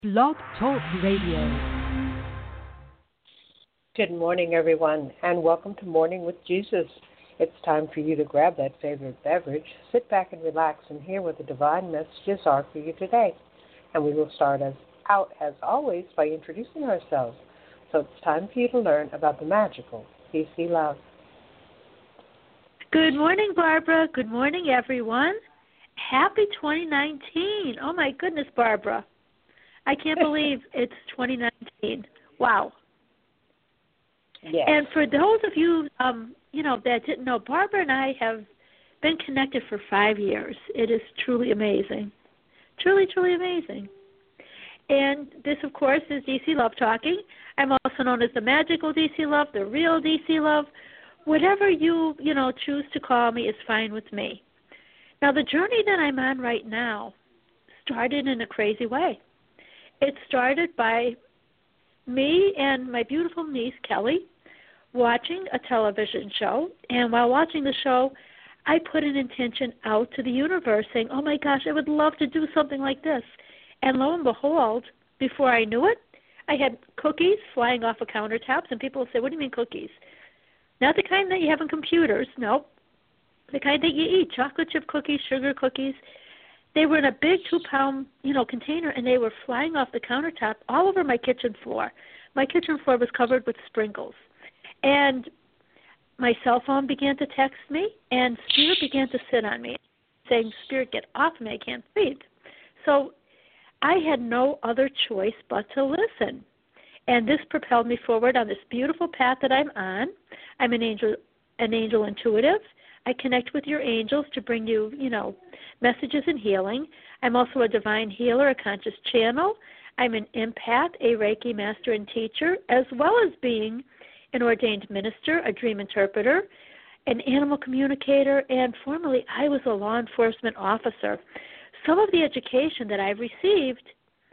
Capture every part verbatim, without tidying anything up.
Blog Talk Radio. Good morning, everyone, and welcome to Morning with Jesus. It's time for you to grab that favorite beverage, sit back and relax, and hear what the divine messages are for you today. And we will start as out, as always, by introducing ourselves. So it's time for you to learn about the magical D C love. Good morning, Barbara. Good morning, everyone. Happy twenty nineteen. Oh, my goodness, Barbara. I can't believe it's twenty nineteen. Wow. Yes. And for those of you, um, you know, that didn't know, Barbara and I have been connected for five years. It is truly amazing. Truly, truly amazing. And this, of course, is D C Love Talking. I'm also known as the magical D C Love, the real D C Love. Whatever you, you know, choose to call me is fine with me. Now, the journey that I'm on right now started in a crazy way. It started by me and my beautiful niece, Kelly, watching a television show. And while watching the show, I put an intention out to the universe saying, oh, my gosh, I would love to do something like this. And lo and behold, before I knew it, I had cookies flying off of countertops. And people would say, what do you mean cookies? Not the kind that you have in computers, no. The kind that you eat, chocolate chip cookies, sugar cookies. They were in a big two-pound, you know, container, and they were flying off the countertop all over my kitchen floor. My kitchen floor was covered with sprinkles. And my cell phone began to text me, and Spirit began to sit on me, saying, Spirit, get off me, I can't breathe. So I had no other choice but to listen. And this propelled me forward on this beautiful path that I'm on. I'm an angel, an angel intuitive. I connect with your angels to bring you, you know, messages and healing. I'm also a divine healer, a conscious channel. I'm an empath, a Reiki master and teacher, as well as being an ordained minister, a dream interpreter, an animal communicator, and formerly I was a law enforcement officer. Some of the education that I've received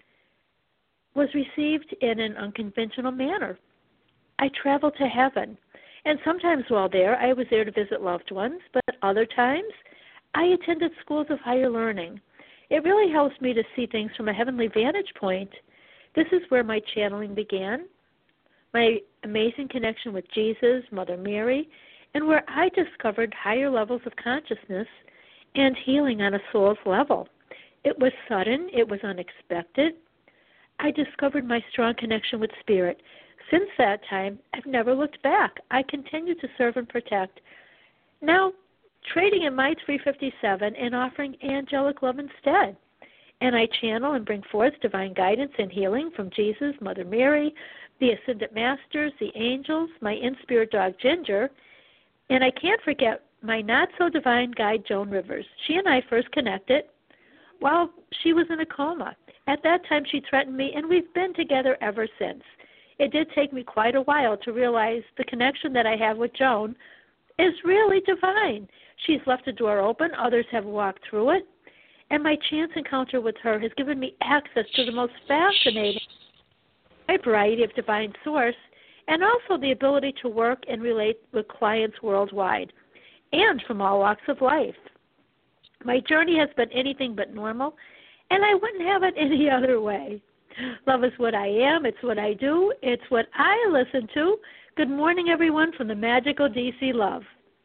was received in an unconventional manner. I traveled to heaven. And sometimes while there, I was there to visit loved ones, but other times I attended schools of higher learning. It really helps me to see things from a heavenly vantage point. This is where my channeling began, my amazing connection with Jesus, Mother Mary, and where I discovered higher levels of consciousness and healing on a soul's level. It was sudden. It was unexpected. I discovered my strong connection with Spirit. Since that time, I've never looked back. I continue to serve and protect. Now, trading in my three fifty-seven and offering angelic love instead. And I channel and bring forth divine guidance and healing from Jesus, Mother Mary, the Ascended Masters, the angels, my in-spirit dog Ginger, and I can't forget my not-so-divine guide Joan Rivers. She and I first connected while she was in a coma. At that time, she threatened me, and we've been together ever since. It did take me quite a while to realize the connection that I have with Joan is really divine. She's left a door open. Others have walked through it. And my chance encounter with her has given me access to the most fascinating variety of divine source, and also the ability to work and relate with clients worldwide and from all walks of life. My journey has been anything but normal, and I wouldn't have it any other way. Love is what I am. It's what I do. It's what I listen to. Good morning, everyone, from the magical D C Love.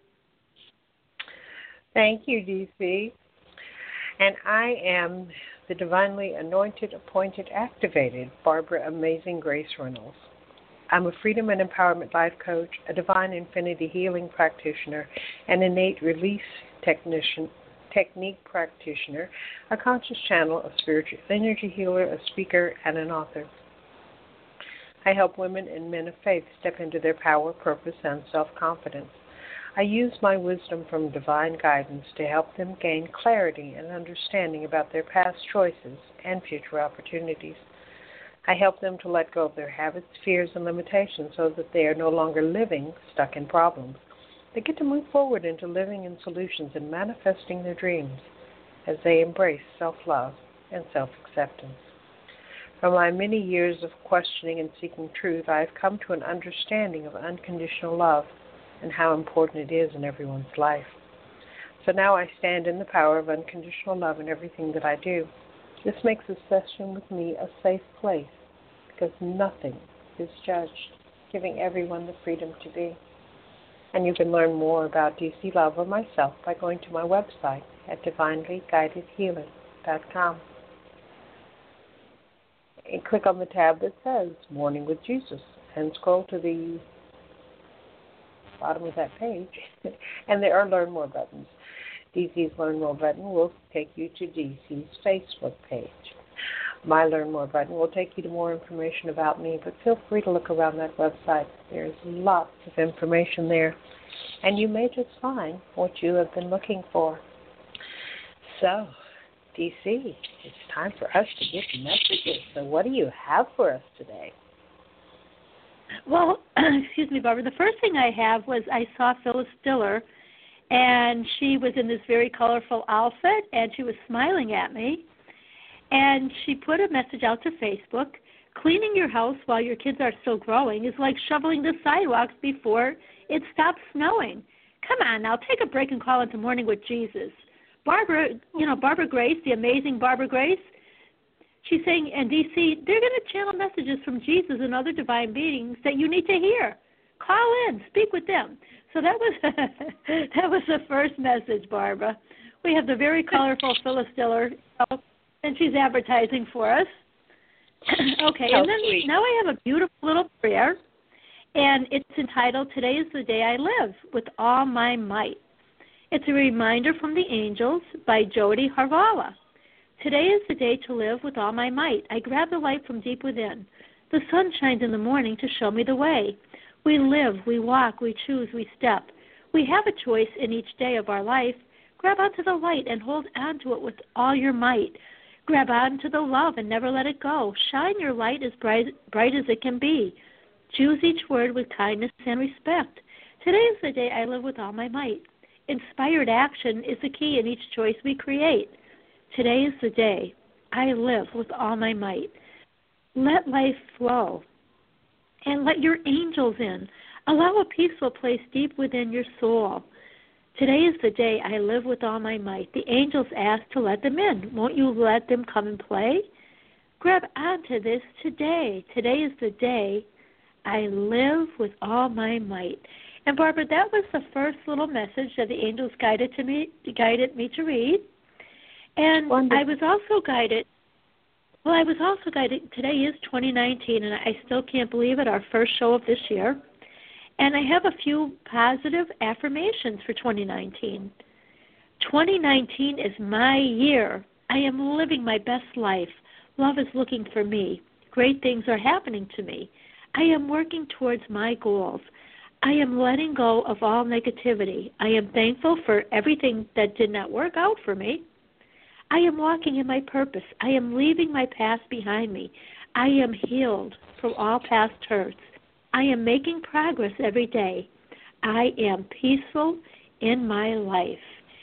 Thank you, D C. And I am the divinely anointed, appointed, activated Barbara Amazing Grace Reynolds. I'm a freedom and empowerment life coach, a divine infinity healing practitioner, an innate release technician, technique practitioner, a conscious channel, a spiritual energy healer, a speaker, and an author. I help women and men of faith step into their power, purpose, and self-confidence. I use my wisdom from divine guidance to help them gain clarity and understanding about their past choices and future opportunities. I help them to let go of their habits, fears, and limitations so that they are no longer living stuck in problems. They get to move forward into living in solutions and manifesting their dreams as they embrace self-love and self-acceptance. From my many years of questioning and seeking truth, I have come to an understanding of unconditional love and how important it is in everyone's life. So now I stand in the power of unconditional love in everything that I do. This makes a session with me a safe place because nothing is judged, giving everyone the freedom to be. And you can learn more about D C Love or myself by going to my website at divinely guided healer dot com. And click on the tab that says Morning with Jesus and scroll to the bottom of that page. And there are Learn More buttons. D C's Learn More button will take you to D C's Facebook page. My Learn More button will take you to more information about me, but feel free to look around that website. There's lots of information there, and you may just find what you have been looking for. So, D C, it's time for us to get messages. So what do you have for us today? Well, excuse me, Barbara. The first thing I have was I saw Phyllis Diller, and she was in this very colorful outfit, and she was smiling at me. And she put a message out to Facebook, cleaning your house while your kids are still growing is like shoveling the sidewalks before it stops snowing. Come on now, take a break and call into Morning with Jesus. Barbara, you know, Barbara Grace, the amazing Barbara Grace, she's saying in D C, they're going to channel messages from Jesus and other divine beings that you need to hear. Call in, speak with them. So that was that was the first message, Barbara. We have the very colorful Phyllis Diller, and she's advertising for us. Okay, How and then sweet. now I have a beautiful little prayer, and it's entitled, Today is the Day I Live with All My Might. It's a reminder from the angels by Jody Harvala. Today is the day to live with all my might. I grab the light from deep within. The sun shines in the morning to show me the way. We live, we walk, we choose, we step. We have a choice in each day of our life. Grab onto the light and hold on to it with all your might. Grab onto the love and never let it go. Shine your light as bright, bright as it can be. Choose each word with kindness and respect. Today is the day I live with all my might. Inspired action is the key in each choice we create. Today is the day I live with all my might. Let life flow and let your angels in. Allow a peaceful place deep within your soul. Today is the day I live with all my might. The angels ask to let them in. Won't you let them come and play? Grab onto this today. Today is the day I live with all my might. And Barbara, that was the first little message that the angels guided to me, guided me to read. And Wonderful. I was also guided. Well, I was also guided. Today is twenty nineteen, and I still can't believe it. Our first show of this year. And I have a few positive affirmations for twenty nineteen. twenty nineteen is my year. I am living my best life. Love is looking for me. Great things are happening to me. I am working towards my goals. I am letting go of all negativity. I am thankful for everything that did not work out for me. I am walking in my purpose. I am leaving my past behind me. I am healed from all past hurts. I am making progress every day. I am peaceful in my life.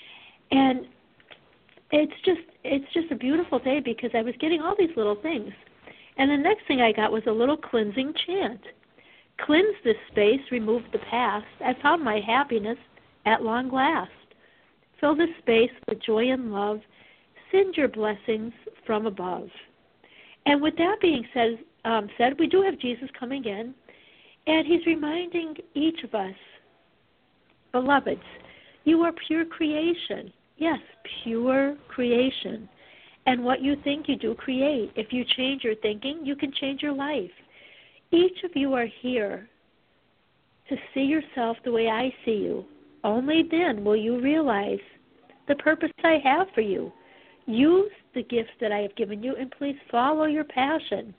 And it's just it's just a beautiful day because I was getting all these little things. And the next thing I got was a little cleansing chant. Cleanse this space, remove the past. I found my happiness at long last. Fill this space with joy and love. Send your blessings from above. And with that being said, um, said, we do have Jesus coming in. And he's reminding each of us, beloveds, you are pure creation. Yes, pure creation. And what you think, you do create. If you change your thinking, you can change your life. Each of you are here to see yourself the way I see you. Only then will you realize the purpose I have for you. Use the gifts that I have given you, and please follow your passion.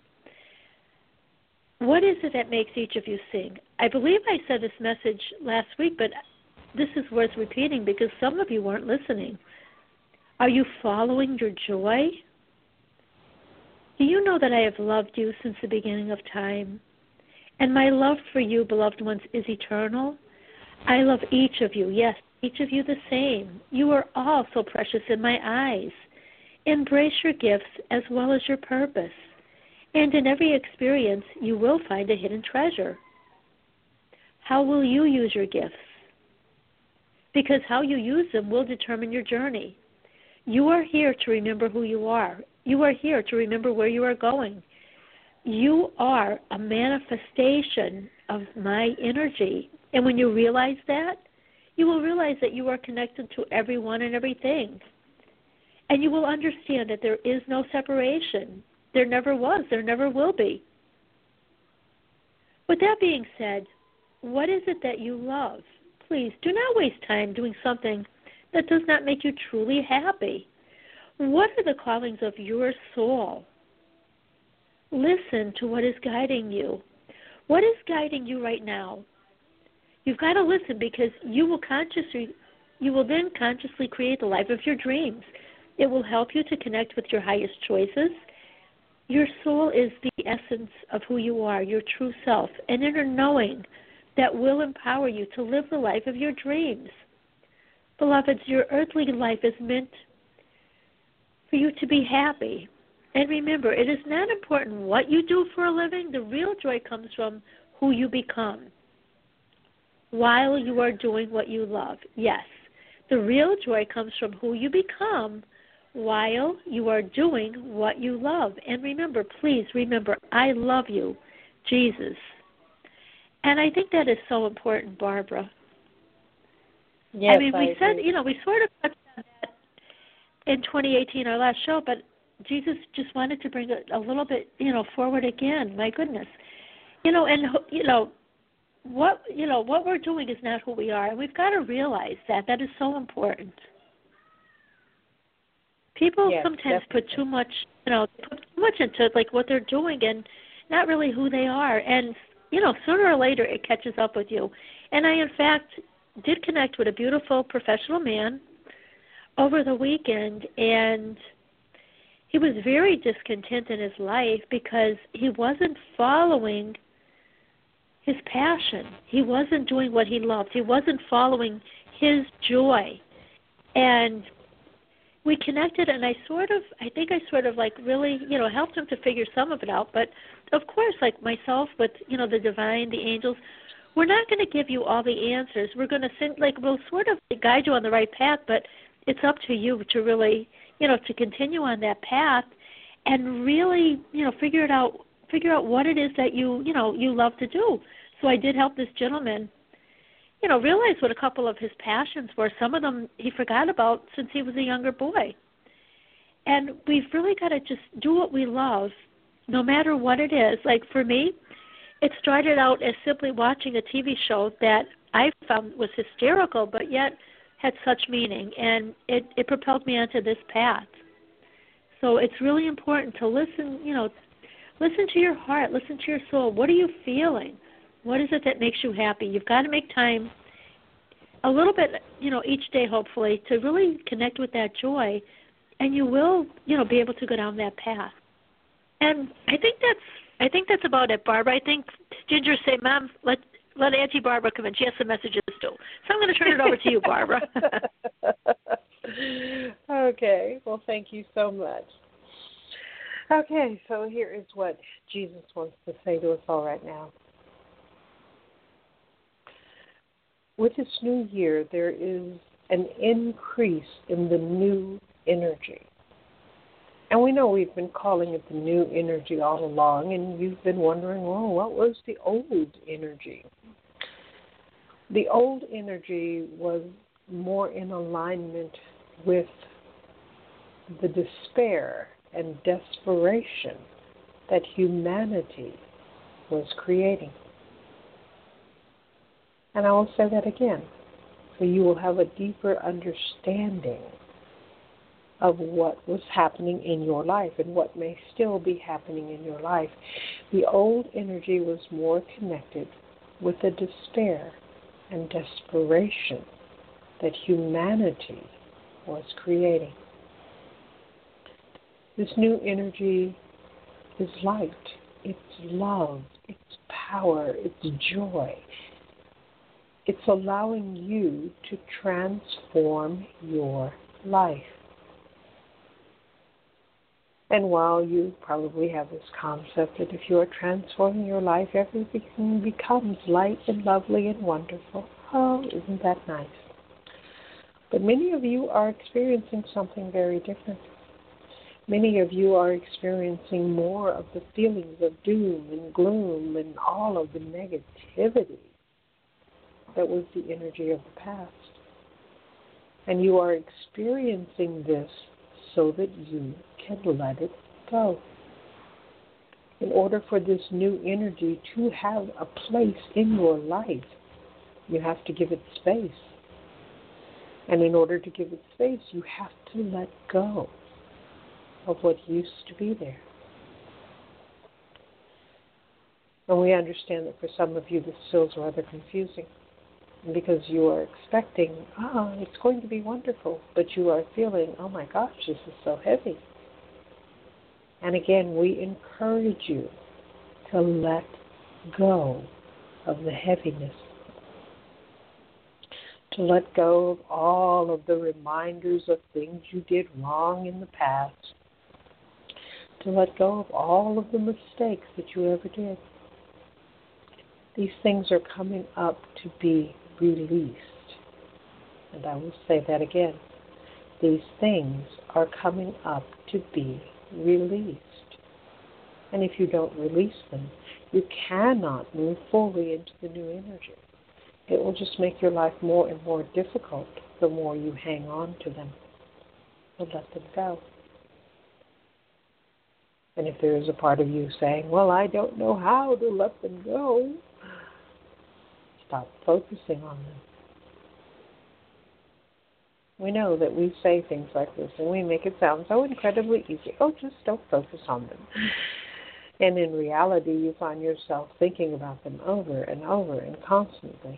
What is it that makes each of you sing? I believe I said this message last week, but this is worth repeating because some of you weren't listening. Are you following your joy? Do you know that I have loved you since the beginning of time? And my love for you, beloved ones, is eternal. I love each of you, yes, each of you the same. You are all so precious in my eyes. Embrace your gifts as well as your purpose. And in every experience, you will find a hidden treasure. How will you use your gifts? Because how you use them will determine your journey. You are here to remember who you are. You are here to remember where you are going. You are a manifestation of my energy. And when you realize that, you will realize that you are connected to everyone and everything. And you will understand that there is no separation. There never was. There never will be. With that being said, what is it that you love? Please do not waste time doing something that does not make you truly happy. What are the callings of your soul? Listen to what is guiding you. What is guiding you right now? You've got to listen, because you will consciously, you will then consciously create the life of your dreams. It will help you to connect with your highest choices. Your soul is the essence of who you are, your true self, an inner knowing that will empower you to live the life of your dreams. Beloveds, your earthly life is meant for you to be happy. And remember, it is not important what you do for a living. The real joy comes from who you become while you are doing what you love. Yes, the real joy comes from who you become while you are doing what you love. And remember, please remember, I love you, Jesus. And I think that is so important, Barbara. Yes, I mean, we I said, agree. you know, we sort of touched on that in twenty eighteen, our last show, but Jesus just wanted to bring it a little bit, you know, forward again. My goodness. You know, and, you know, what, you know, what we're doing is not who we are. And we've got to realize that. That is so important. People Yes, sometimes definitely. put too much, you know, put too much into like what they're doing and not really who they are. And, you know, sooner or later it catches up with you. And I, in fact, did connect with a beautiful professional man over the weekend, and he was very discontent in his life because he wasn't following his passion. He wasn't doing what he loved. He wasn't following his joy. And we connected, and I sort of, I think I sort of like really, you know, helped him to figure some of it out. But, of course, like myself with, you know, the divine, the angels, we're not going to give you all the answers. We're going to send, like, we'll sort of guide you on the right path, but it's up to you to really, you know, to continue on that path and really, you know, figure it out, figure out what it is that you, you know, you love to do. So I did help this gentleman, you know, realize what a couple of his passions were. Some of them he forgot about since he was a younger boy. And we've really got to just do what we love, no matter what it is. Like for me, it started out as simply watching a T V show that I found was hysterical, but yet had such meaning, and it, it propelled me onto this path. So it's really important to listen, you know, listen to your heart, listen to your soul. What are you feeling? What is it that makes you happy? You've got to make time a little bit, you know, each day, hopefully, to really connect with that joy, and you will, you know, be able to go down that path. And I think that's, I think that's about it, Barbara. I think Ginger say, Mom, let let Auntie Barbara come in. She has some messages too. So I'm going to turn it over to you, Barbara. Okay. Well, thank you so much. Okay, so here is what Jesus wants to say to us all right now. With this new year, there is an increase in the new energy. And we know we've been calling it the new energy all along, and you've been wondering, well, what was the old energy? The old energy was more in alignment with the despair and desperation that humanity was creating. And I will say that again, so you will have a deeper understanding of what was happening in your life and what may still be happening in your life. The old energy was more connected with the despair and desperation that humanity was creating. This new energy is light, it's love, it's power, it's joy. It's allowing you to transform your life. And while you probably have this concept that if you are transforming your life, everything becomes light and lovely and wonderful. Oh, isn't that nice? But many of you are experiencing something very different. Many of you are experiencing more of the feelings of doom and gloom and all of the negativity that was the energy of the past. And you are experiencing this so that you can let it go. In order for this new energy to have a place in your life, you have to give it space. And in order to give it space, you have to let go of what used to be there. And we understand that for some of you this feels rather confusing because you are expecting, ah, it's going to be wonderful, but you are feeling, oh my gosh, this is so heavy. And again, we encourage you to let go of the heaviness, to let go of all of the reminders of things you did wrong in the past, to let go of all of the mistakes that you ever did. These things are coming up to be released. And I will say that again. These things are coming up to be released. And if you don't release them, you cannot move fully into the new energy. It will just make your life more and more difficult the more you hang on to them. So let them go. And if there is a part of you saying, well, I don't know how to let them go, stop focusing on them. We know that we say things like this and we make it sound so incredibly easy. Oh, just don't focus on them. And in reality, you find yourself thinking about them over and over and constantly.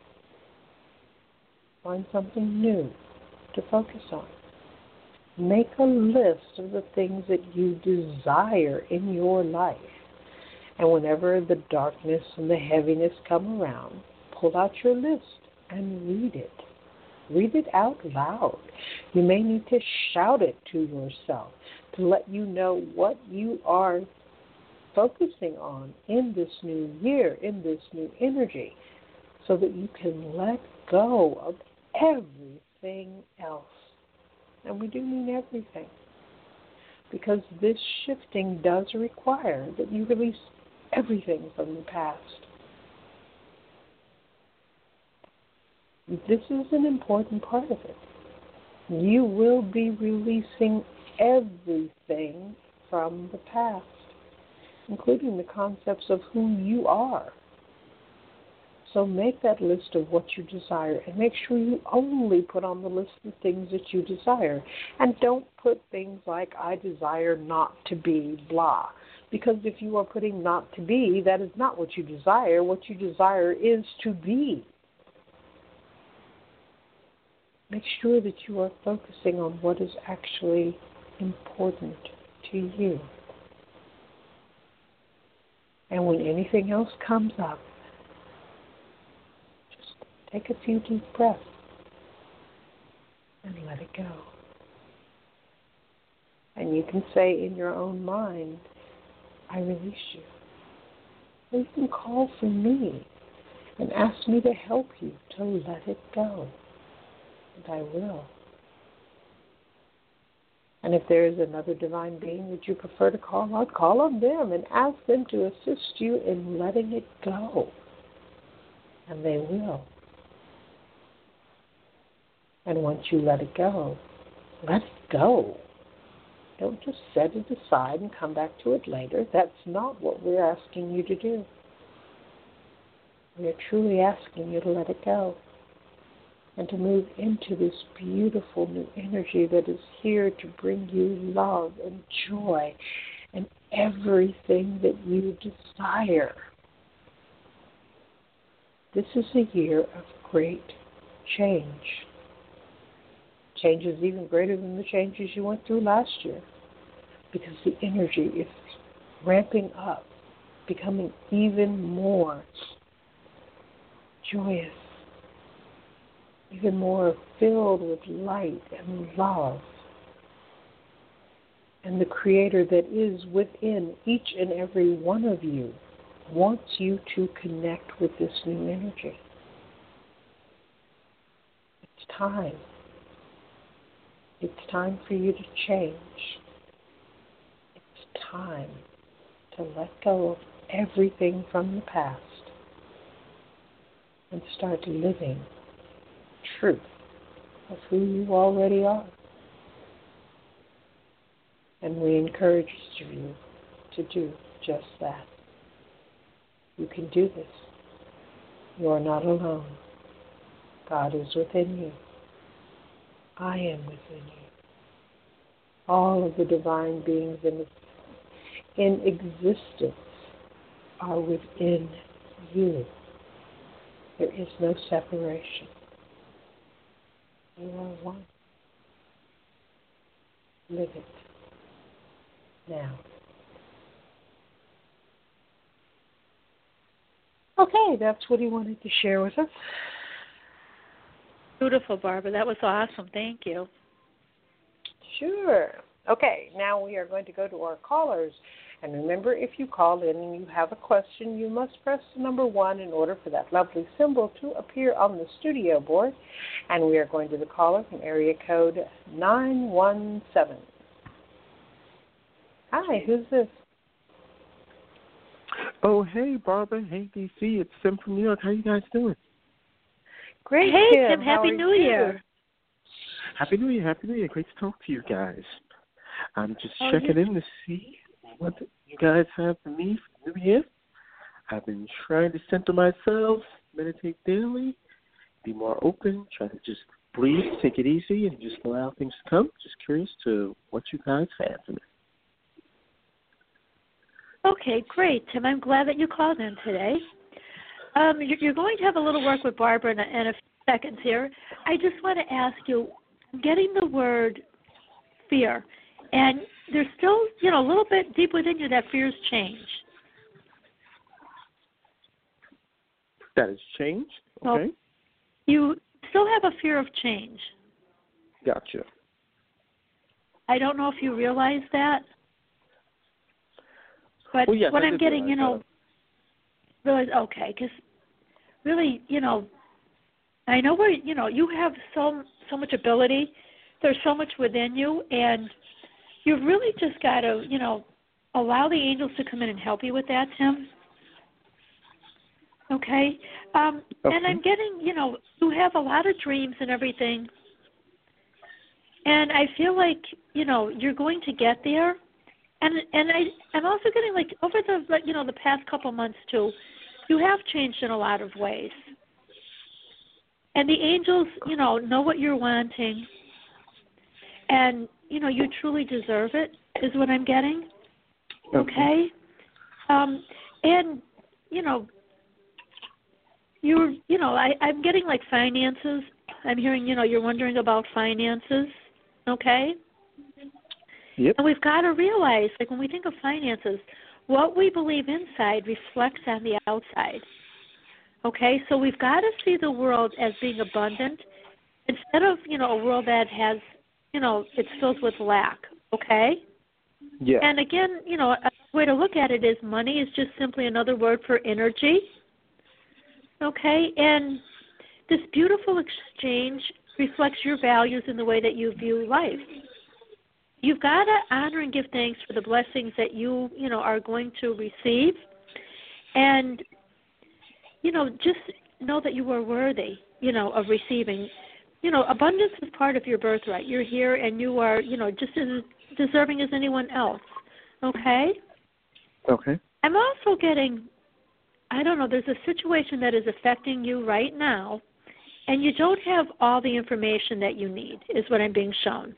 Find something new to focus on. Make a list of the things that you desire in your life. And whenever the darkness and the heaviness come around, pull out your list and read it. Read it out loud. You may need to shout it to yourself to let you know what you are focusing on in this new year, in this new energy, so that you can let go of everything else. And we do mean everything, because this shifting does require that you release everything from the past. This is an important part of it. You will be releasing everything from the past, including the concepts of who you are. So make that list of what you desire and make sure you only put on the list the things that you desire. And don't put things like, I desire not to be blah. Because if you are putting not to be, that is not what you desire. What you desire is to be. Make sure that you are focusing on what is actually important to you. And when anything else comes up, just take a few deep breaths and let it go. And you can say in your own mind, I release you. Or you can call for me and ask me to help you to let it go. And I will. And if there is another divine being that you prefer to call out, call on them and ask them to assist you in letting it go. And they will. And once you let it go, let it go. Don't just set it aside and come back to it later. That's not what we're asking you to do. We are truly asking you to let it go and to move into this beautiful new energy that is here to bring you love and joy and everything that you desire. This is a year of great change. Change is even greater than the changes you went through last year, because the energy is ramping up, becoming even more joyous, even more filled with light and love. And the Creator that is within each and every one of you wants you to connect with this new energy. It's time. It's time for you to change. time to let go of everything from the past and start living truth of who you already are. And we encourage you to do just that. You can do this. You are not alone. God is within you. I am within you. All of the divine beings in, in existence are within you. There is no separation. You are one. Live it now. Okay, that's what he wanted to share with us. Beautiful, Barbara. That was awesome. Thank you. Sure. Okay, now we are going to go to our callers. And remember, if you call in and you have a question, you must press the number one in order for that lovely symbol to appear on the studio board. And we are going to the caller from area code nine one seven. Hi, who's this? Oh, hey, Barbara. Hey, D C. It's Tim from New York. How you guys doing? Great, Hey, Tim. Tim. Happy New Year. Happy New Year. Happy New Year. Great to talk to you guys. I'm just oh, checking you... in to see what you guys have for me for New Year. I've been trying to center myself, meditate daily, be more open, try to just breathe, take it easy, and just allow things to come. Just curious to what you guys have for me. Okay, great, Tim. I'm glad that you called in today. Um, you're going to have a little work with Barbara in a, in a few seconds here. I just want to ask you, I'm getting the word fear, and there's still, you know, a little bit deep within you that fears change. That has changed? Okay. So you still have a fear of change. Gotcha. I don't know if you realize that. But well, yes, what I I'm getting, you know, that. realize, okay, because really, you know, I know where, you know, you have so so much ability. There's so much within you, and you've really just got to, you know, allow the angels to come in and help you with that, Tim. Okay? Um, okay. And I'm getting, you know, you have a lot of dreams and everything, and I feel like, you know, you're going to get there. And and I I'm also getting like over the you know the past couple months too, you have changed in a lot of ways. And the angels, you know, know what you're wanting, and you know you truly deserve it. Is what I'm getting. Okay. okay? Um, and you know, you're you know I I'm getting like finances. I'm hearing you know you're wondering about finances. Okay. Yep. And we've got to realize, like when we think of finances, what we believe inside reflects on the outside. Okay, so we've got to see the world as being abundant instead of, you know, a world that has, you know, it's filled with lack. Okay? Yeah. And again, you know, a way to look at it is money is just simply another word for energy. Okay? And this beautiful exchange reflects your values in the way that you view life. You've got to honor and give thanks for the blessings that you, you know, are going to receive. And, you know, just know that you are worthy, you know, of receiving. You know, abundance is part of your birthright. You're here and you are, you know, just as deserving as anyone else. Okay? Okay. I'm also getting, I don't know, there's a situation that is affecting you right now, and you don't have all the information that you need, is what I'm being shown.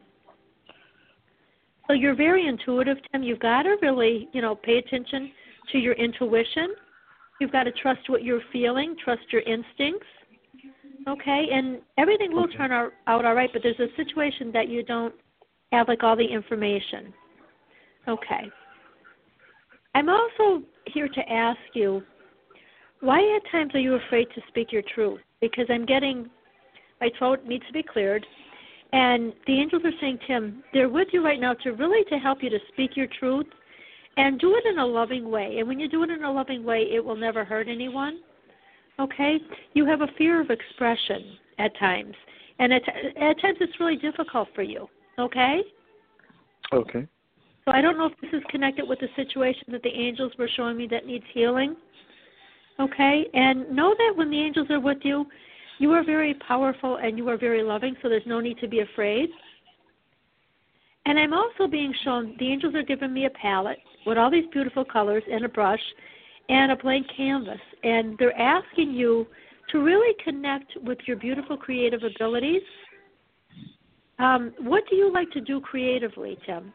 So you're very intuitive, Tim. You've got to really, you know, pay attention to your intuition. You've got to trust what you're feeling, trust your instincts, okay? And everything will okay. turn out, out all right, but there's a situation that you don't have, like, all the information. Okay. I'm also here to ask you, why at times are you afraid to speak your truth? Because I'm getting, my throat needs to be cleared. And the angels are saying, Tim, they're with you right now to really to help you to speak your truth and do it in a loving way. And when you do it in a loving way, it will never hurt anyone. Okay? You have a fear of expression at times. And at, at times it's really difficult for you. Okay? Okay. So I don't know if this is connected with the situation that the angels were showing me that needs healing. Okay? And know that when the angels are with you, you are very powerful and you are very loving, so there's no need to be afraid. And I'm also being shown, the angels are giving me a palette with all these beautiful colors and a brush and a blank canvas. And they're asking you to really connect with your beautiful creative abilities. Um, what do you like to do creatively, Tim?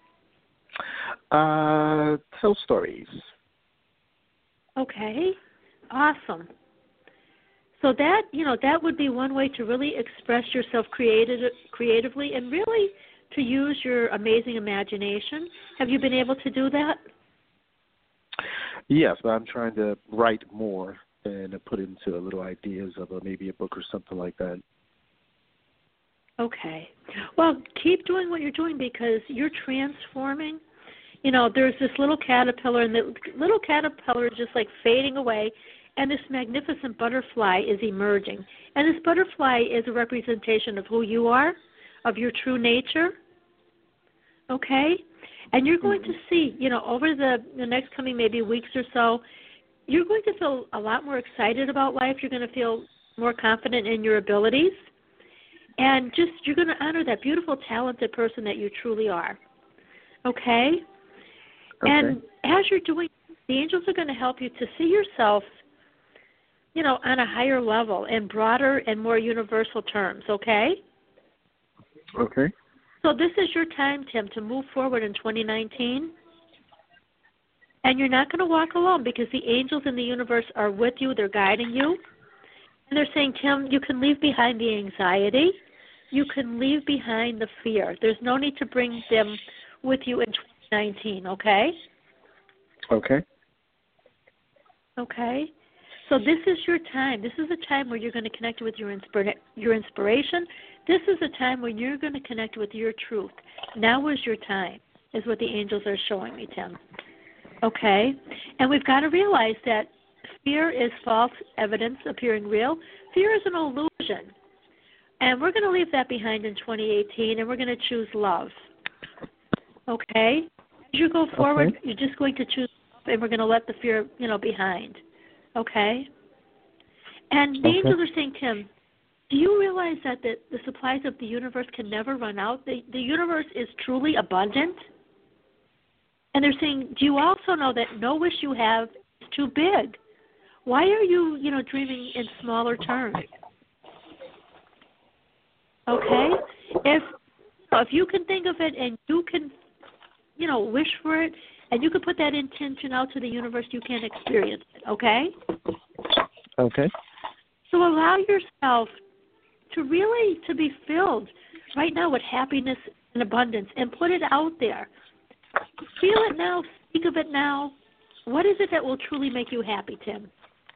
Uh, tell stories. Okay, awesome. So that, you know, that would be one way to really express yourself creative, creatively and really to use your amazing imagination. Have you been able to do that? Yes, but I'm trying to write more and put into little ideas of a, maybe a book or something like that. Okay. Well, keep doing what you're doing because you're transforming. You know, there's this little caterpillar, and the little caterpillar is just like fading away, and this magnificent butterfly is emerging. And this butterfly is a representation of who you are, of your true nature. Okay? And you're going to see, you know, over the, the next coming maybe weeks or so, you're going to feel a lot more excited about life. You're going to feel more confident in your abilities. And just you're going to honor that beautiful, talented person that you truly are. Okay? Okay. And as you're doing, the angels are going to help you to see yourself, you know, on a higher level in broader and more universal terms, okay? Okay. So this is your time, Tim, to move forward in twenty nineteen. And you're not going to walk alone because the angels in the universe are with you. They're guiding you. And they're saying, Tim, you can leave behind the anxiety. You can leave behind the fear. There's no need to bring them with you in twenty nineteen, okay? Okay. Okay. So this is your time. This is a time where you're going to connect with your inspira- your inspiration. This is a time when you're going to connect with your truth. Now is your time, is what the angels are showing me, Tim. Okay? And we've got to realize that fear is false evidence appearing real. Fear is an illusion. And we're going to leave that behind in twenty eighteen, and we're going to choose love. Okay? As you go forward, okay. You're just going to choose love, and we're going to let the fear, you know, behind. Okay? And the okay. angels are saying, Tim, do you realize that the, the supplies of the universe can never run out? The, the universe is truly abundant. And they're saying, do you also know that no wish you have is too big? Why are you, you know, dreaming in smaller terms? Okay? If if you can think of it and you can, you know, wish for it, and you can put that intention out to the universe, you can experience it, okay? Okay. So allow yourself to really to be filled right now with happiness and abundance and put it out there. Feel it now. Speak of it now. What is it that will truly make you happy, Tim?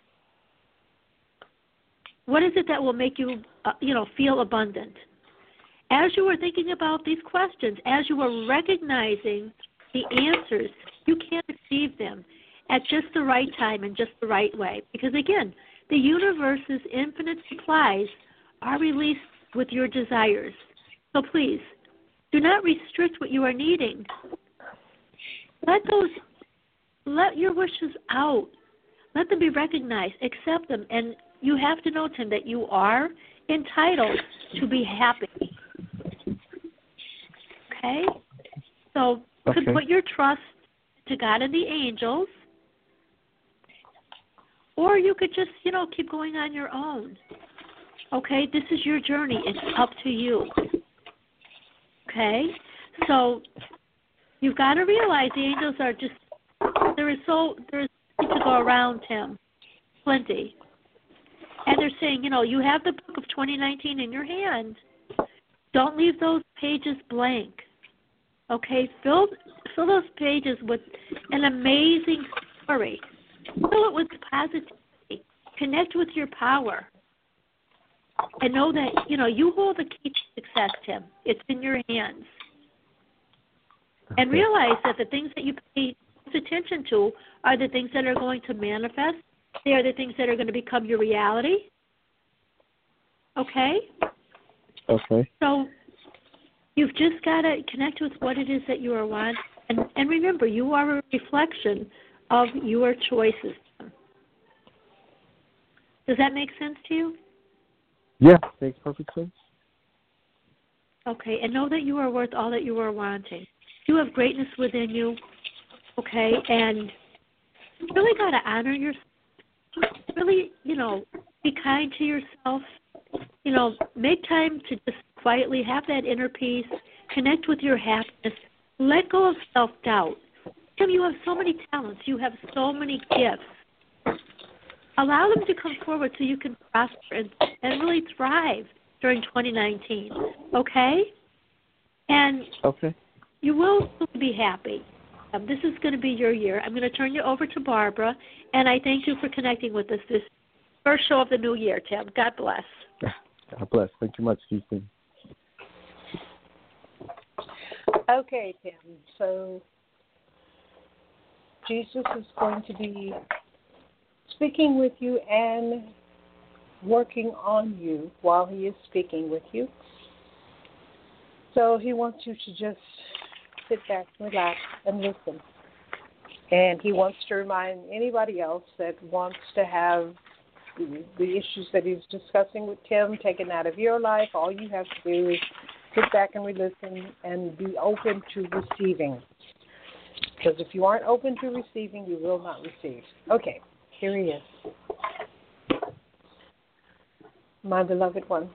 What is it that will make you, uh, you know, feel abundant? As you are thinking about these questions, as you are recognizing the answers, you can achieve them at just the right time and just the right way. Because, again, the universe's infinite supplies are released with your desires. So please, do not restrict what you are needing. Let those, let your wishes out. Let them be recognized. Accept them. And you have to know, Tim, that you are entitled to be happy. Okay? So you okay. could put your trust to God and the angels, or you could just, you know, keep going on your own. Okay? This is your journey. It's up to you. Okay? So you've got to realize the angels are just, there is so, there's plenty to go around, Tim. Plenty. And they're saying, you know, you have the book of twenty nineteen in your hand. Don't leave those pages blank. Okay? Fill, fill those pages with an amazing story. Fill it with positivity. Connect with your power. And know that, you know, you hold the key to success, Tim. It's in your hands. And realize that the things that you pay attention to are the things that are going to manifest. They are the things that are going to become your reality. Okay? Okay. So you've just got to connect with what it is that you are want, And, and remember, you are a reflection of your choices. Does that make sense to you? Yeah, makes perfect sense. Okay, and know that you are worth all that you are wanting. You have greatness within you, okay, and you really got to honor yourself. Really, you know, be kind to yourself. You know, make time to just quietly have that inner peace, connect with your happiness, let go of self-doubt. Tim, you have so many talents. You have so many gifts. Allow them to come forward so you can prosper and, and really thrive during twenty nineteen, okay? And okay. You will be happy. Um, this is going to be your year. I'm going to turn you over to Barbara, and I thank you for connecting with us this first show of the new year, Tim. God bless. God bless. Thank you much, Houston. Okay, Tim. So Jesus is going to be speaking with you and working on you while he is speaking with you. So he wants you to just sit back, relax, and listen. And he wants to remind anybody else that wants to have the issues that he's discussing with Tim taken out of your life. All you have to do is sit back and listen and be open to receiving. Because if you aren't open to receiving, you will not receive. Okay, here he is. My beloved one,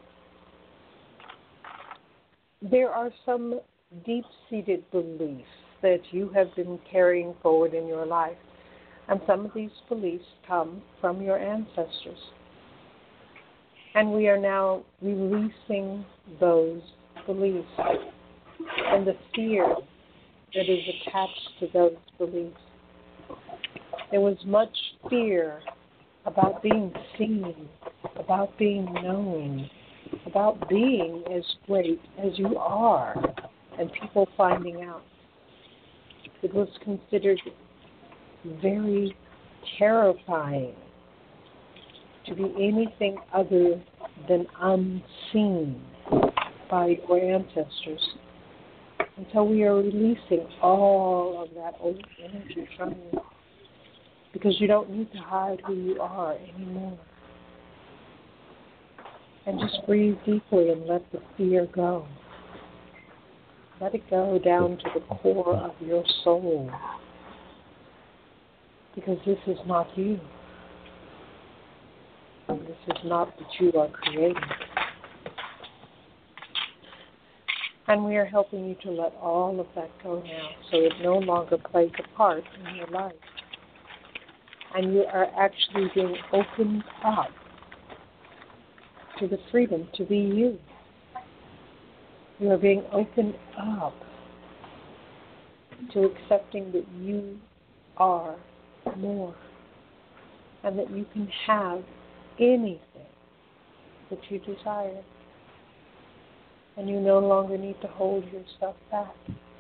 there are some deep-seated beliefs that you have been carrying forward in your life. And some of these beliefs come from your ancestors. And we are now releasing those beliefs and the fear that is attached to those beliefs. There was much fear about being seen, about being known, about being as great as you are, and people finding out. It was considered very terrifying to be anything other than unseen by your ancestors. And so we are releasing all of that old energy from you, because you don't need to hide who you are anymore. And just breathe deeply and let the fear go. Let it go down to the core of your soul. Because this is not you. This is not what you are creating. And we are helping you to let all of that go now, so it no longer plays a part in your life. And you are actually being opened up to the freedom to be you. You are being opened up to accepting that you are more, and that you can have anything that you desire. And you no longer need to hold yourself back.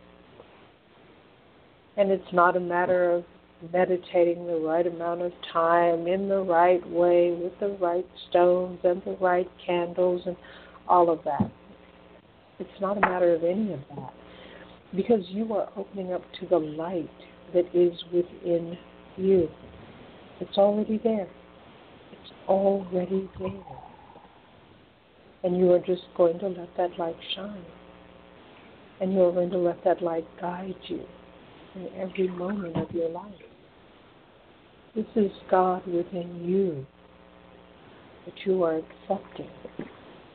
And it's not a matter of meditating the right amount of time in the right way with the right stones and the right candles and all of that. It's not a matter of any of that, because you are opening up to the light that is within you. It's already there. It's already there. And you are just going to let that light shine. And you are going to let that light guide you in every moment of your life. This is God within you that you are accepting, that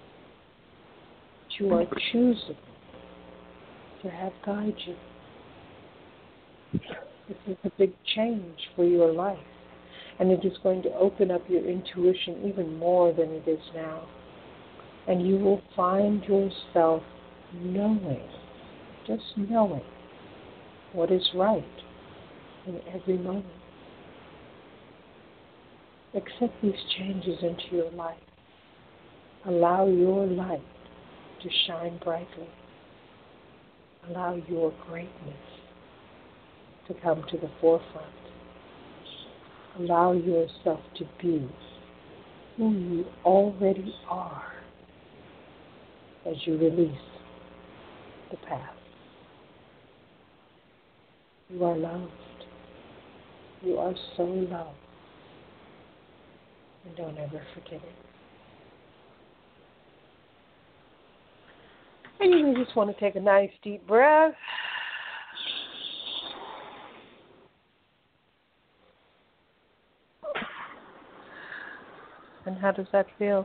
you are choosing to have guide you. This is a big change for your life, and it is going to open up your intuition even more than it is now. And you will find yourself knowing, just knowing what is right in every moment. Accept these changes into your life. Allow your light to shine brightly. Allow your greatness to come to the forefront. Allow yourself to be who you already are as you release the past. You are loved. You are so loved. And don't ever forget it. And you may just want to take a nice deep breath. And how does that feel?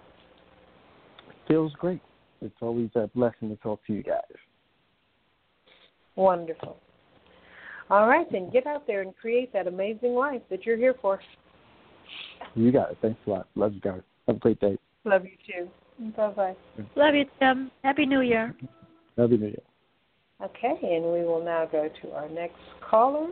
Feels great. It's always a blessing to talk to you guys. Wonderful. All right, then get out there and create that amazing life that you're here for. You got it. Thanks a lot. Love you guys. Have a great day. Love you too. Bye-bye. Love you, Tim. Happy New Year. Happy New Year. Okay, and we will now go to our next caller.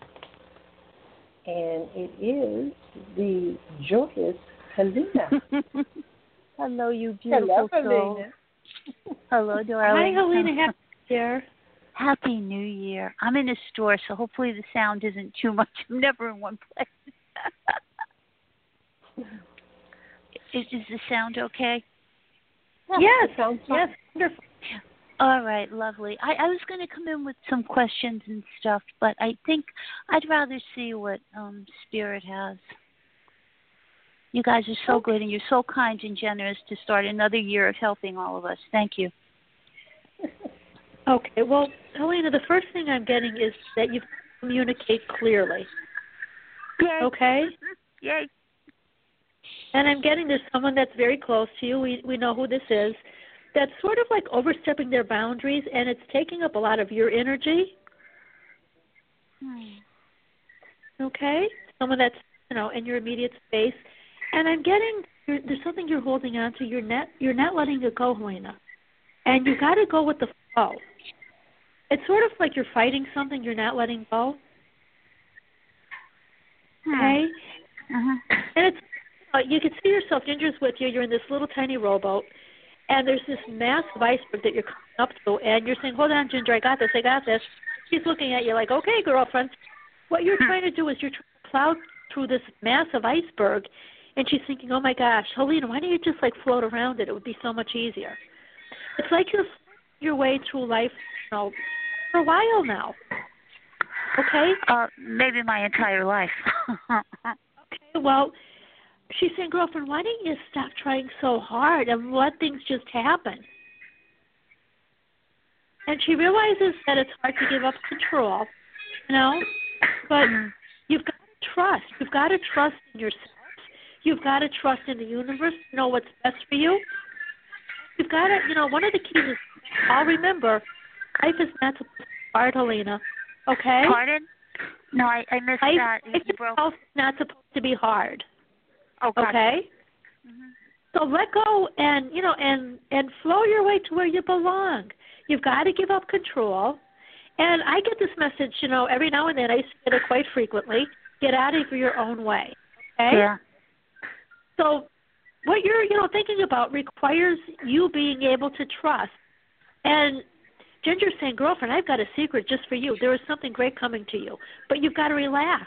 And it is the joyous Helena. Hello, you beautiful Hello, soul. Helena. Hello, darling. Hi, Helena. Happy New Year. Happy New Year. I'm in a store, so hopefully the sound isn't too much. I'm never in one place. is, is the sound okay? Yes, sounds yes, wonderful. All right, lovely. I, I was going to come in with some questions and stuff, but I think I'd rather see what um, Spirit has. You guys are so good, and you're so kind and generous to start another year of helping all of us. Thank you. Okay, well, Helena, the first thing I'm getting is that you communicate clearly. Yay. Okay? Yay. And I'm getting there's someone that's very close to you. We we know who this is. That's sort of like overstepping their boundaries, and it's taking up a lot of your energy. Hmm. Okay? Someone that's, you know, in your immediate space. And I'm getting you're, there's something you're holding on to. You're not you're not letting it go, Helena. And you got to go with the flow. It's sort of like you're fighting something you're not letting go. Okay? Uh-huh. And it's uh, you can see yourself. Ginger's with you. You're in this little tiny rowboat, and there's this massive iceberg that you're coming up to, and you're saying, "Hold on, Ginger, I got this. I got this." She's looking at you like, "Okay, girlfriend." What you're trying to do is you're trying to plow through this massive iceberg, and she's thinking, "Oh my gosh, Helena, why don't you just like float around it? It would be so much easier." It's like you're your way through life, you know, for a while now. Okay? Uh, maybe my entire life. Okay, well, she's saying, girlfriend, why don't you stop trying so hard and let things just happen? And she realizes that it's hard to give up control, you know, but you've got to trust. You've got to trust in yourself. You've got to trust in the universe to know what's best for you. You've got to, you know, one of the keys is, I'll remember, life is not supposed to be hard, Helena. Okay? Pardon? No, I, I missed life, that. Life You broke. itself is not supposed to be hard. Oh, gotcha. Okay? Mm-hmm. So let go and, you know, and, and flow your way to where you belong. You've got to give up control. And I get this message, you know, every now and then. I get it quite frequently. Get out of your own way. Okay? Yeah. So what you're, you know, thinking about requires you being able to trust. And Ginger's saying, girlfriend, I've got a secret just for you. There is something great coming to you. But you've got to relax.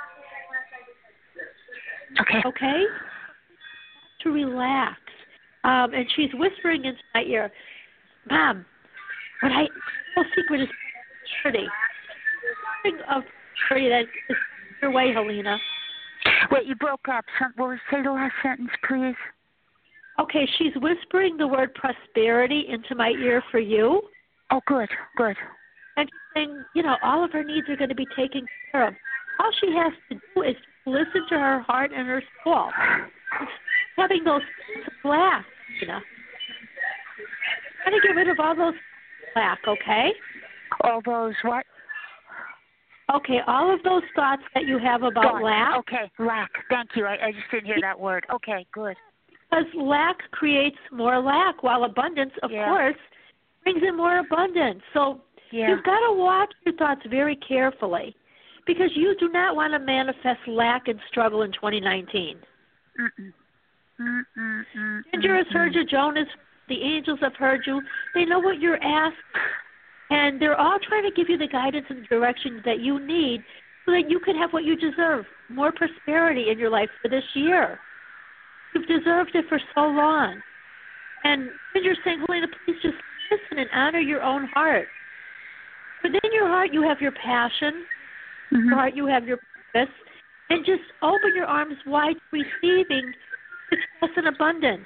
Okay. Okay? To relax. Um, and she's whispering into my ear, Mom, what I, the secret is purity. Of purity that is your way, Helena. Wait, you broke up. Some, what was, say the last sentence, please? Okay, she's whispering the word prosperity into my ear for you. Oh, good, good. And she's saying, you know, all of her needs are going to be taken care of. All she has to do is listen to her heart and her soul. It's having those black, you know. Try to get rid of all those black, okay? All those what? Okay, all of those thoughts that you have about Gone. lack. Okay, lack. Thank you. I, I just didn't hear that word. Okay, good. Because lack creates more lack, while abundance, of Yeah. course, brings in more abundance. So Yeah. you've got to watch your thoughts very carefully, because you do not want to manifest lack and struggle in twenty nineteen. Mm-mm. Mm-mm. Mm-mm. Ginger has heard you, Jonas, the angels have heard you. They know what you're asked, and they're all trying to give you the guidance and direction that you need so that you can have what you deserve, more prosperity in your life for this year. You've deserved it for so long. And Ginger's saying, Helena, please just listen and honor your own heart. within your heart you have your passion, Mhm. your heart you have your purpose, and just open your arms wide to receiving success and abundance.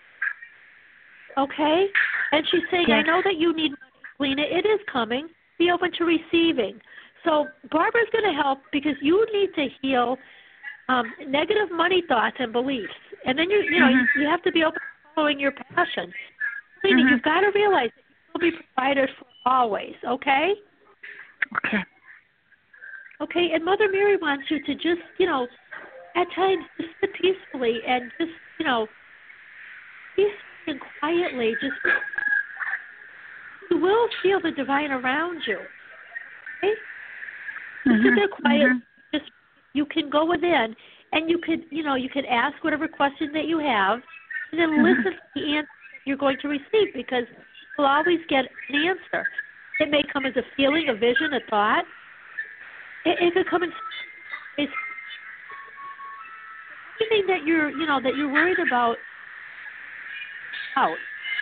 Okay? And she's saying, Yes. I know that you need money, Lena. It is coming. Be open to receiving. So Barbara's going to help because you need to heal um, negative money thoughts and beliefs. And then, you you know, Mhm. you, you have to be open to following your passion. Lena, Mhm. you've got to realize that you will be provided for always, okay? Okay. Okay, and Mother Mary wants you to just, you know, at times just sit peacefully and just, you know, peacefully and quietly, just, you will feel the divine around you. Okay? Just sit Mhm. there quiet. Mhm. Just, you can go within, and you could, you know, you could ask whatever question that you have, and then Mhm. listen to the answer you're going to receive, because you'll always get an answer. It may come as a feeling, a vision, a thought. It, it could come in it's anything that you're, you know, that you're worried about. Out.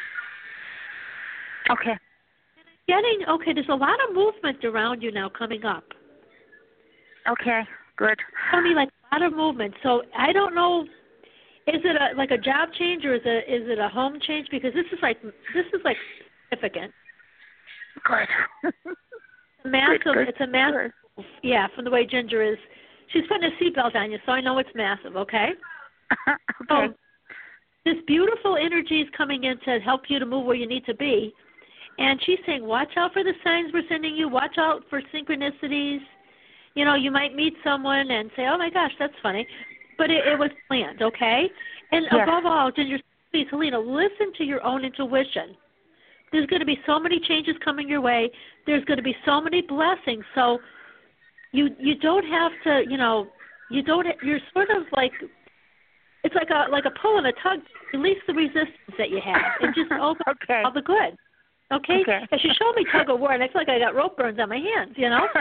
Okay. Getting okay. There's a lot of movement around you now coming up. Okay. Good. I mean, like a lot of movement. So I don't know. Is it a like a job change or is it is it a home change? Because this is like this is like significant. Good. Massive. Good, good, It's a massive. Yeah, from the way Ginger is. She's putting a seatbelt on you, so I know it's massive. Okay. Okay. So this beautiful energy is coming in to help you to move where you need to be, and she's saying, watch out for the signs we're sending you. Watch out for synchronicities. You know, you might meet someone and say, oh, my gosh, that's funny. But it, it was planned, okay? And Yes. above all, Ginger, please, Helena, listen to your own intuition. There's going to be so many changes coming your way. There's going to be so many blessings. So you you don't have to, you know, you don't, you're sort of like, it's like a like a pull and a tug. Release the resistance that you have and just open Okay. all the good. Okay? Okay. And she showed me tug of war, and I feel like I got rope burns on my hands, you know?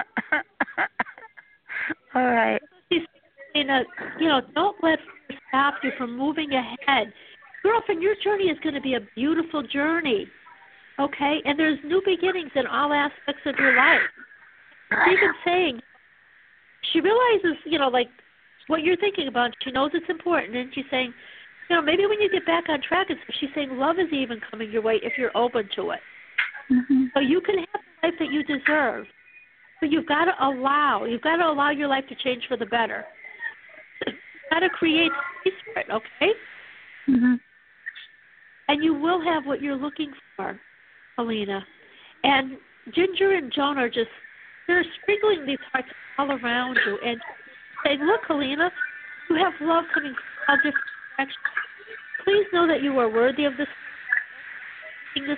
All right. She's saying, uh, you know, don't let fear stop you from moving ahead. Girlfriend, your journey is going to be a beautiful journey, okay? And there's new beginnings in all aspects of your life. She's even saying, she realizes, you know, like what you're thinking about. She knows it's important, and she's saying, you know, maybe when you get back on track, it's, she's saying love is even coming your way if you're open to it. Mm-hmm. So you can have the life that you deserve. But you've got to allow, you've got to allow your life to change for the better. You've got to create space for it, okay? Mm-hmm. And you will have what you're looking for, Helena. And Ginger and Joan are just, they're sprinkling these hearts all around you and saying, look, Helena, you have love coming from all different directions. Please know that you are worthy of this. this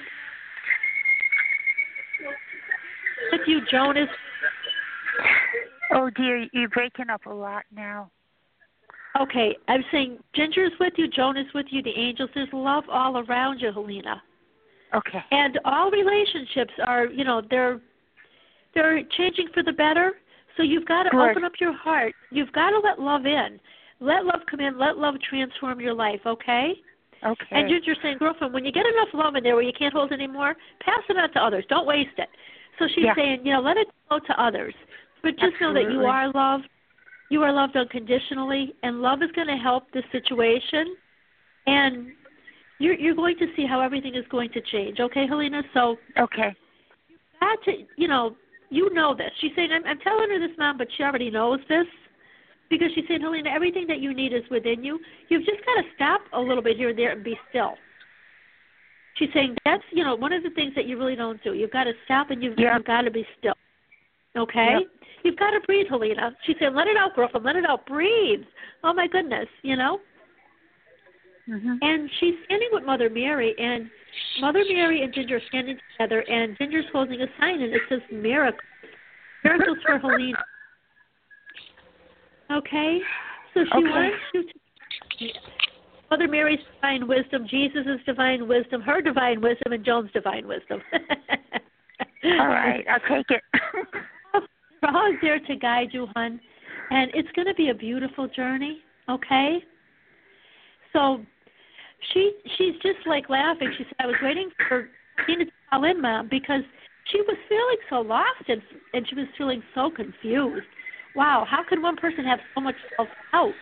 with you, Joan is. Oh, dear, you're breaking up a lot now. Okay, I'm saying Ginger is with you, Joan is with you, the angels. There's love all around you, Helena. Okay. And all relationships are, you know, they're they're changing for the better. So you've got to Good. open up your heart. You've got to let love in. Let love come in. Let love transform your life, okay? Okay. And Ginger's saying, girlfriend, when you get enough love in there where you can't hold it anymore, pass it on to others. Don't waste it. So she's Yeah. saying, you know, let it go to others. But just Absolutely. know that you are loved. You are loved unconditionally, and love is going to help this situation. And you're you're going to see how everything is going to change, okay, Helena? So Okay. got to, you know, you know this. She's saying, I'm, I'm telling her this, Mom, but she already knows this. Because she's saying, Helena, everything that you need is within you. You've just got to stop a little bit here and there and be still. She's saying that's, you know, one of the things that you really don't do. You've got to stop and you've, Yep. you've got to be still. Okay? Yep. You've got to breathe, Helena. She's saying, let it out, girlfriend. Let it out. Breathe. Oh, my goodness, you know? Mm-hmm. And she's standing with Mother Mary, and Mother Mary and Ginger are standing together, and Ginger's holding a sign, and it says miracles. Miracles for Helena. Okay? So she Okay. wants you to... Mother Mary's divine wisdom, Jesus' divine wisdom, her divine wisdom, and Joan's divine wisdom. All right. I'll take it. We're always there to guide you, hon. And it's going to be a beautiful journey, okay? So she she's just like laughing. She said, I was waiting for Tina to call in, Mom, because she was feeling so lost and, and she was feeling so confused. Wow, how could one person have so much self-doubt?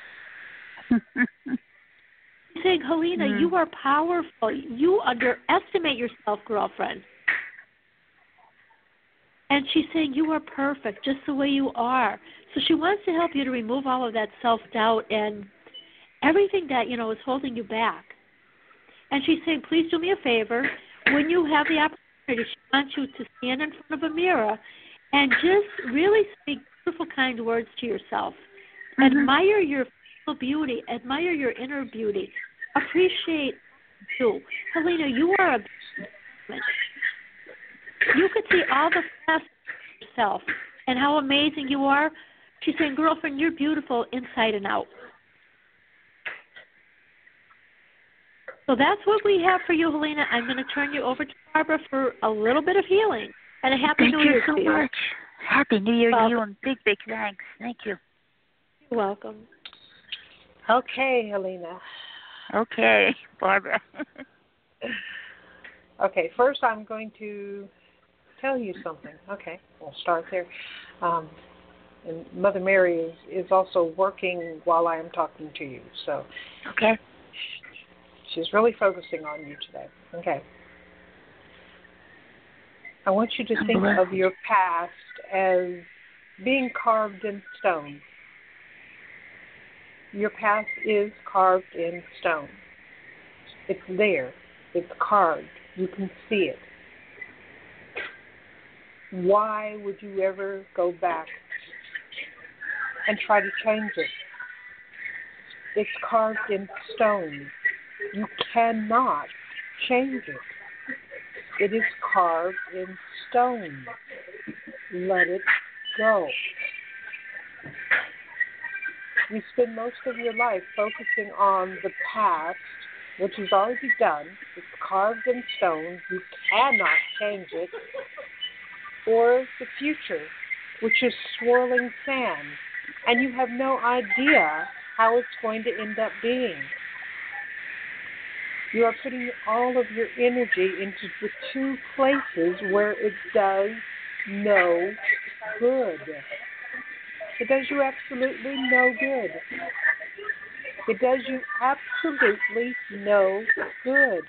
Saying, Helena, mm. you are powerful. You underestimate yourself, girlfriend. And she's saying, you are perfect just the way you are. So she wants to help you to remove all of that self-doubt and everything that, you know, is holding you back. And she's saying, please do me a favor. When you have the opportunity, she wants you to stand in front of a mirror and just really speak beautiful, kind words to yourself. Mm-hmm. Admire your physical beauty. Admire your inner beauty. Appreciate you. Helena, you are a woman. You could see all the facets of yourself and how amazing you are. She's saying, girlfriend, you're beautiful inside and out. So that's what we have for you, Helena. I'm going to turn you over to Barbara for a little bit of healing. And a happy Thank New you Year so to you. much. Happy New Year welcome. to you and big, big thanks. Thank you. You're welcome. Okay, Helena. Okay, Barbara. Okay, first I'm going to tell you something. Okay, we'll start there. Um, and Mother Mary is, is also working while I am talking to you. So okay. She's really focusing on you today. Okay. I want you to think of your past as being carved in stone. Your past is carved in stone. It's there. It's carved. You can see it. Why would you ever go back and try to change it? It's carved in stone. You cannot change it. It is carved in stone. Let it go. You spend most of your life focusing on the past, which is already done. It's carved in stone. You cannot change it. Or the future, which is swirling sand, and you have no idea how it's going to end up being. You are putting all of your energy into the two places where it does no good. It does you absolutely no good. It does you absolutely no good.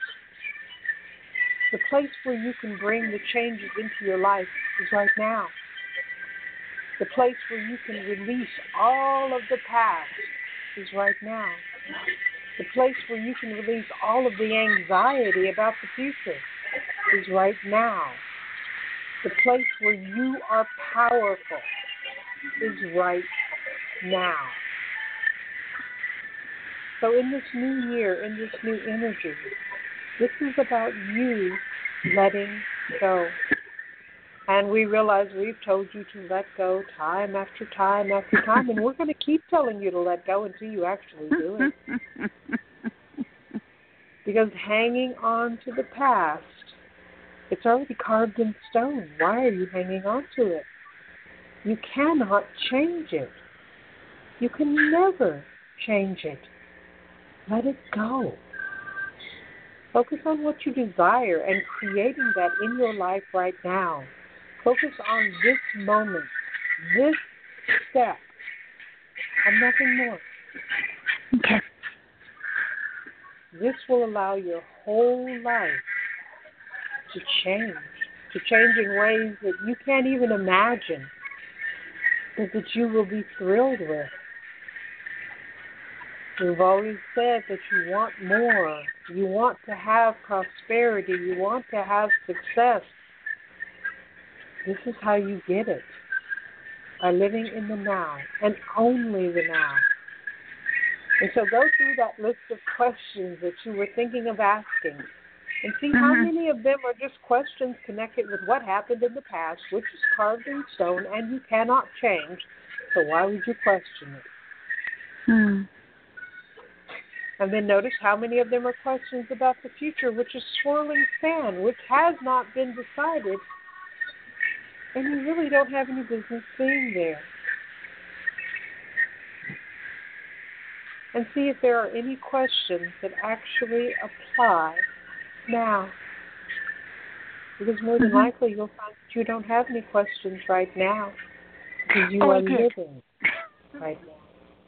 The place where you can bring the changes into your life is right now. The place where you can release all of the past is right now. The place where you can release all of the anxiety about the future is right now. The place where you are powerful is right now. So in this new year, in this new energy, this is about you letting go. And we realize we've told you to let go time after time after time, and we're going to keep telling you to let go until you actually do it. Because hanging on to the past, it's already carved in stone. Why are you hanging on to it? You cannot change it. You can never change it. Let it go. Focus on what you desire and creating that in your life right now. Focus on this moment, this step, and nothing more. Okay. This will allow your whole life to change, to change in ways that you can't even imagine, but that you will be thrilled with. You've always said that you want more. You want to have prosperity. You want to have success. This is how you get it, by living in the now, and only the now. And so go through that list of questions that you were thinking of asking, and see mm-hmm. how many of them are just questions connected with what happened in the past, which is carved in stone, and you cannot change, so why would you question it? Hmm. And then notice how many of them are questions about the future, which is swirling sand, which has not been decided, and you really don't have any business being there. And see if there are any questions that actually apply now. Because more than Mm-hmm. likely you'll find that you don't have any questions right now because you Oh, are I did. living right now.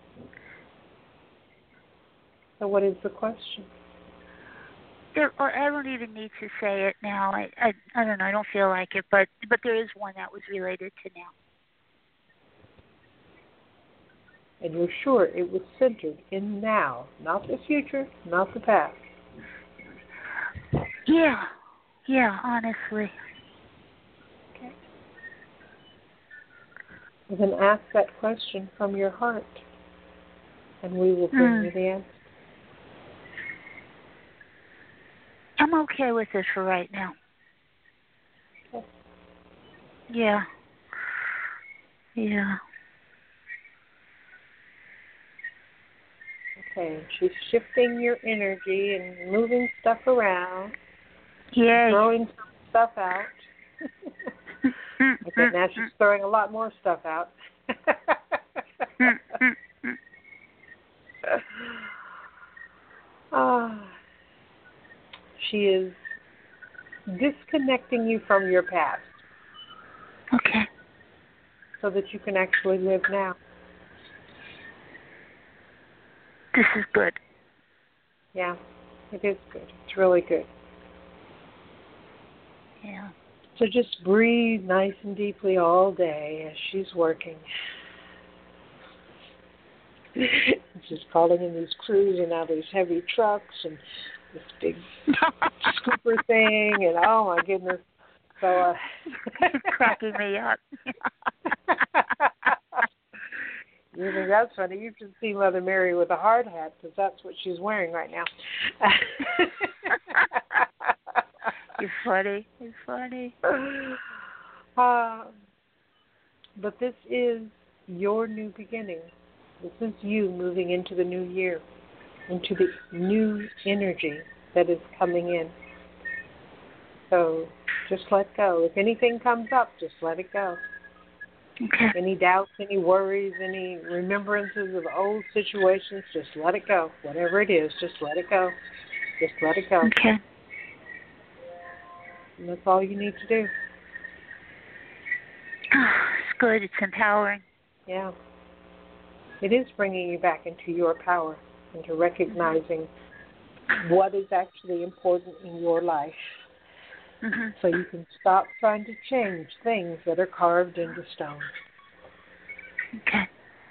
So what is the question? There, or I don't even need to say it now. I, I, I don't know. I don't feel like it, but but there is one that was related to now. And you're sure it was centered in now, not the future, not the past. Yeah, yeah. Honestly. Okay. Well, then ask that question from your heart, and we will bring Mm. you the answer. I'm okay with it for right now. Okay. Yeah. Yeah. Okay, she's shifting your energy and moving stuff around, Yay. throwing some stuff out. Okay, now she's throwing a lot more stuff out. Ah, she is disconnecting you from your past Okay. so that you can actually live now. This is good. Yeah, it is good. It's really good. Yeah. So just breathe nice and deeply all day as she's working. She's calling in these crews and now these heavy trucks and this big scooper thing, and oh my goodness. So, uh, cracking me up. You think that's funny? You should see Mother Mary with a hard hat because that's what she's wearing right now. You're funny. You're funny. Uh, but this is your new beginning. This is you moving into the new year, into the new energy that is coming in. So just let go. If anything comes up, just let it go. Okay. Any doubts, any worries, any remembrances of old situations, just let it go. Whatever it is, just let it go. Just let it go. Okay. And that's all you need to do. It's good. It's empowering. Yeah. It is bringing you back into your power, into recognizing what is actually important in your life. Mm-hmm. So you can stop trying to change things that are carved into stone. Okay.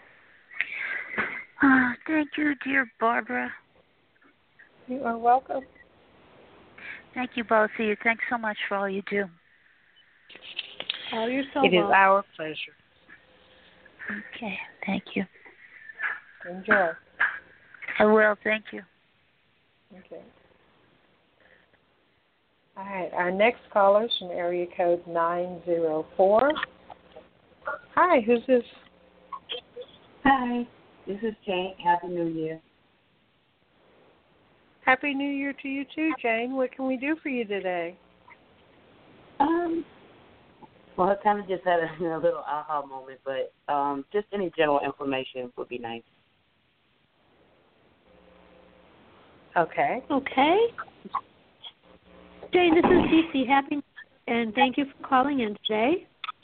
Uh, thank you, dear Barbara. You are welcome. Thank you, both of you. Thanks so much for all you do. Oh, you're so It is welcome. our pleasure. Okay. Thank you. Enjoy. I will. Thank you. Okay. All right. Our next caller is from area code nine zero four. Hi, who's this? Hi, this is Jane. Happy New Year. Happy New Year to you too, Jane. What can we do for you today? Um, well, I kind of just had a, a little aha moment, but um, just any general information would be nice. Okay. Okay. Jane, this is Cece. Happy New Year, and thank you for calling in today.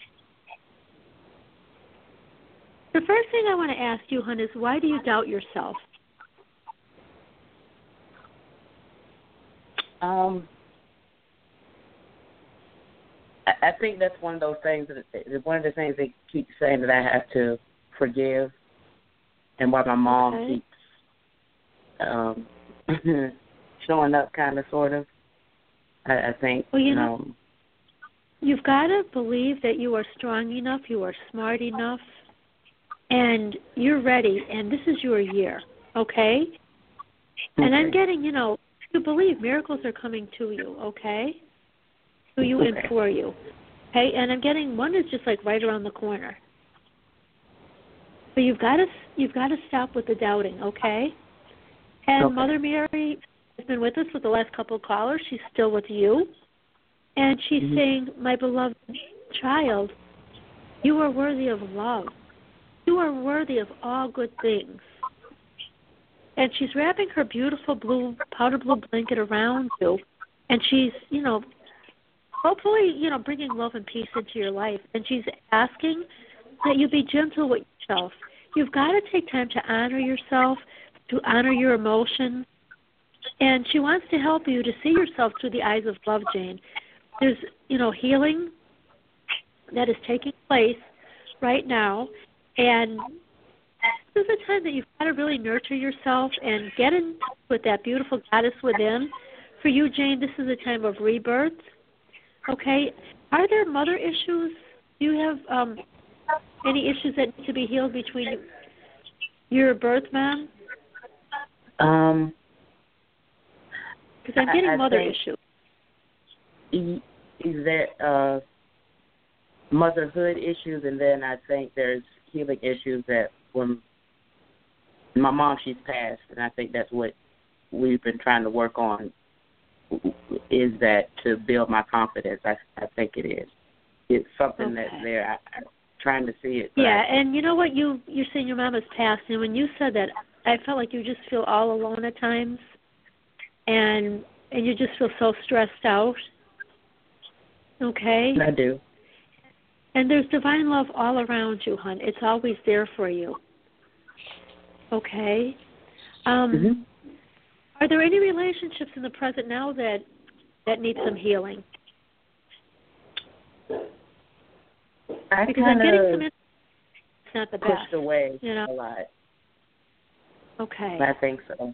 The first thing I want to ask you, hon, is why do you doubt yourself? Um, I, I think that's one of those things, that one of the things they keep saying that I have to forgive, and why my mom Okay. keeps um, showing up kind of, sort of. I, I think, Well, you know, um, you've got to believe that you are strong enough, you are smart enough, and you're ready, and this is your year, okay? And I'm okay. getting, you know, you believe miracles are coming to you, okay? To you Okay. and for you, okay? And I'm getting one is just like right around the corner. But you've got to you've got to stop with the doubting, okay? And Okay. Mother Mary has been with us for the last couple of callers. She's still with you, and she's Mhm. saying, "My beloved child, you are worthy of love. You are worthy of all good things." And she's wrapping her beautiful blue powder blue blanket around you, and she's, you know, hopefully, you know, bringing love and peace into your life. And she's asking that you be gentle with yourself. You've got to take time to honor yourself, to honor your emotions. And she wants to help you to see yourself through the eyes of love, Jane. There's, you know, healing that is taking place right now. And this is a time that you've got to really nurture yourself and get in touch with that beautiful goddess within. For you, Jane, this is a time of rebirth. Okay? Are there mother issues? Do you have um, any issues that need to be healed between your birth mom? Um, Because I'm getting I, I mother think, issues. Is that uh, motherhood issues, and then I think there's healing issues that when my mom, she's passed, and I think that's what we've been trying to work on, is that to build my confidence. I, I think it is. It's something Okay. that's there. I, I'm trying to see it. Yeah, I, and you know what? You, you're saying your mom has passed, and when you said that, I felt like you just feel all alone at times, and and you just feel so stressed out. Okay? I do. And there's divine love all around you, hon. It's always there for you. Okay? Um, Mm-hmm. Are there any relationships in the present now that, that need some healing? I Because I'm kind getting some of in- it's not the pushed best. away you know? a lot. Okay. I think so.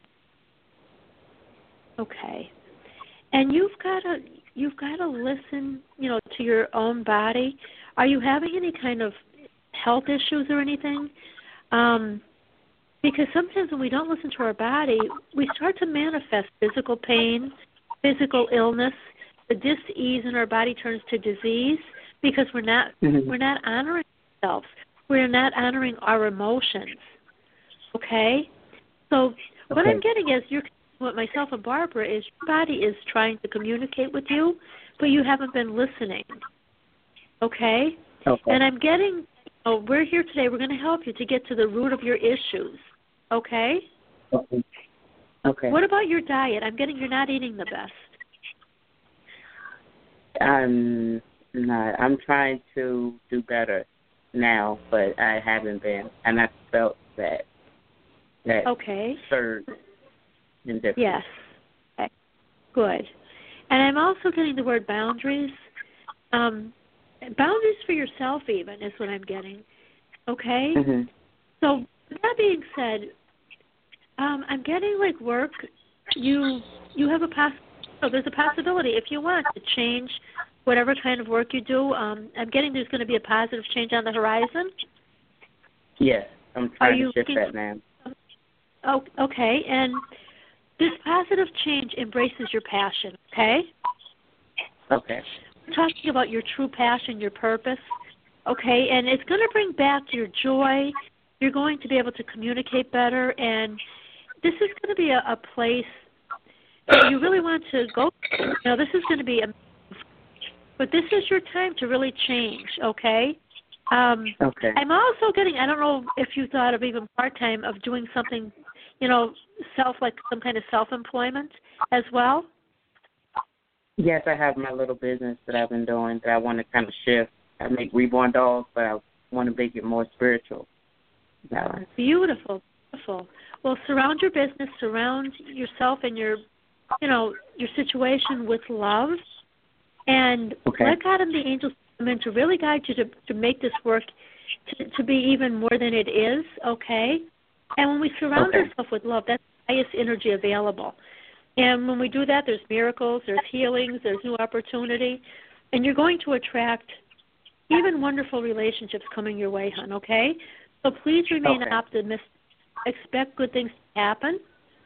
Okay. And you've got to you've got to listen, you know, to your own body. Are you having any kind of health issues or anything? Um, because sometimes when we don't listen to our body, we start to manifest physical pain, physical illness. The dis-ease in our body turns to disease because we're not Mm-hmm. we're not honoring ourselves. We're not honoring our emotions. Okay? So what Okay. I'm getting is you're what myself and Barbara is your body is trying to communicate with you, but you haven't been listening. Okay? Okay. And I'm getting, oh, we're here today. We're going to help you to get to the root of your issues. Okay? Okay. Okay. What about your diet? I'm getting you're not eating the best. I'm not. I'm trying to do better now, but I haven't been, and I felt that that Okay. surge in difference. Yes. Okay. Good. And I'm also getting the word boundaries. Um, boundaries for yourself even is what I'm getting. Okay? Mm-hmm. So with that being said, um, I'm getting like work. You you have a poss. So there's a possibility if you want to change whatever kind of work you do. Um, I'm getting there's going to be a positive change on the horizon. Yes, I'm Are trying you to shift looking- that now. Oh, okay. And this positive change embraces your passion. Okay. Okay. We're talking about your true passion, your purpose. Okay, and it's going to bring back your joy. You're going to be able to communicate better, and this is going to be a, a place that you really want to go. You know, this is going to be a, but this is your time to really change. Okay. Um, Okay. I'm also getting. I don't know if you thought of even part time of doing something, you know, self like some kind of self employment as well. Yes, I have my little business that I've been doing that I want to kind of shift. I make reborn dolls, but I want to make it more spiritual. Balance. Beautiful, beautiful. Well, surround your business, surround yourself and your, you know, your situation with love, and Okay. let God and the angels come in to really guide you to to make this work to, to be even more than it is. Okay. And when we surround Okay. ourselves with love, that's the highest energy available. And when we do that, there's miracles, there's healings, there's new opportunity, and you're going to attract even wonderful relationships coming your way, hon, okay? So please remain Okay. optimistic. Expect good things to happen,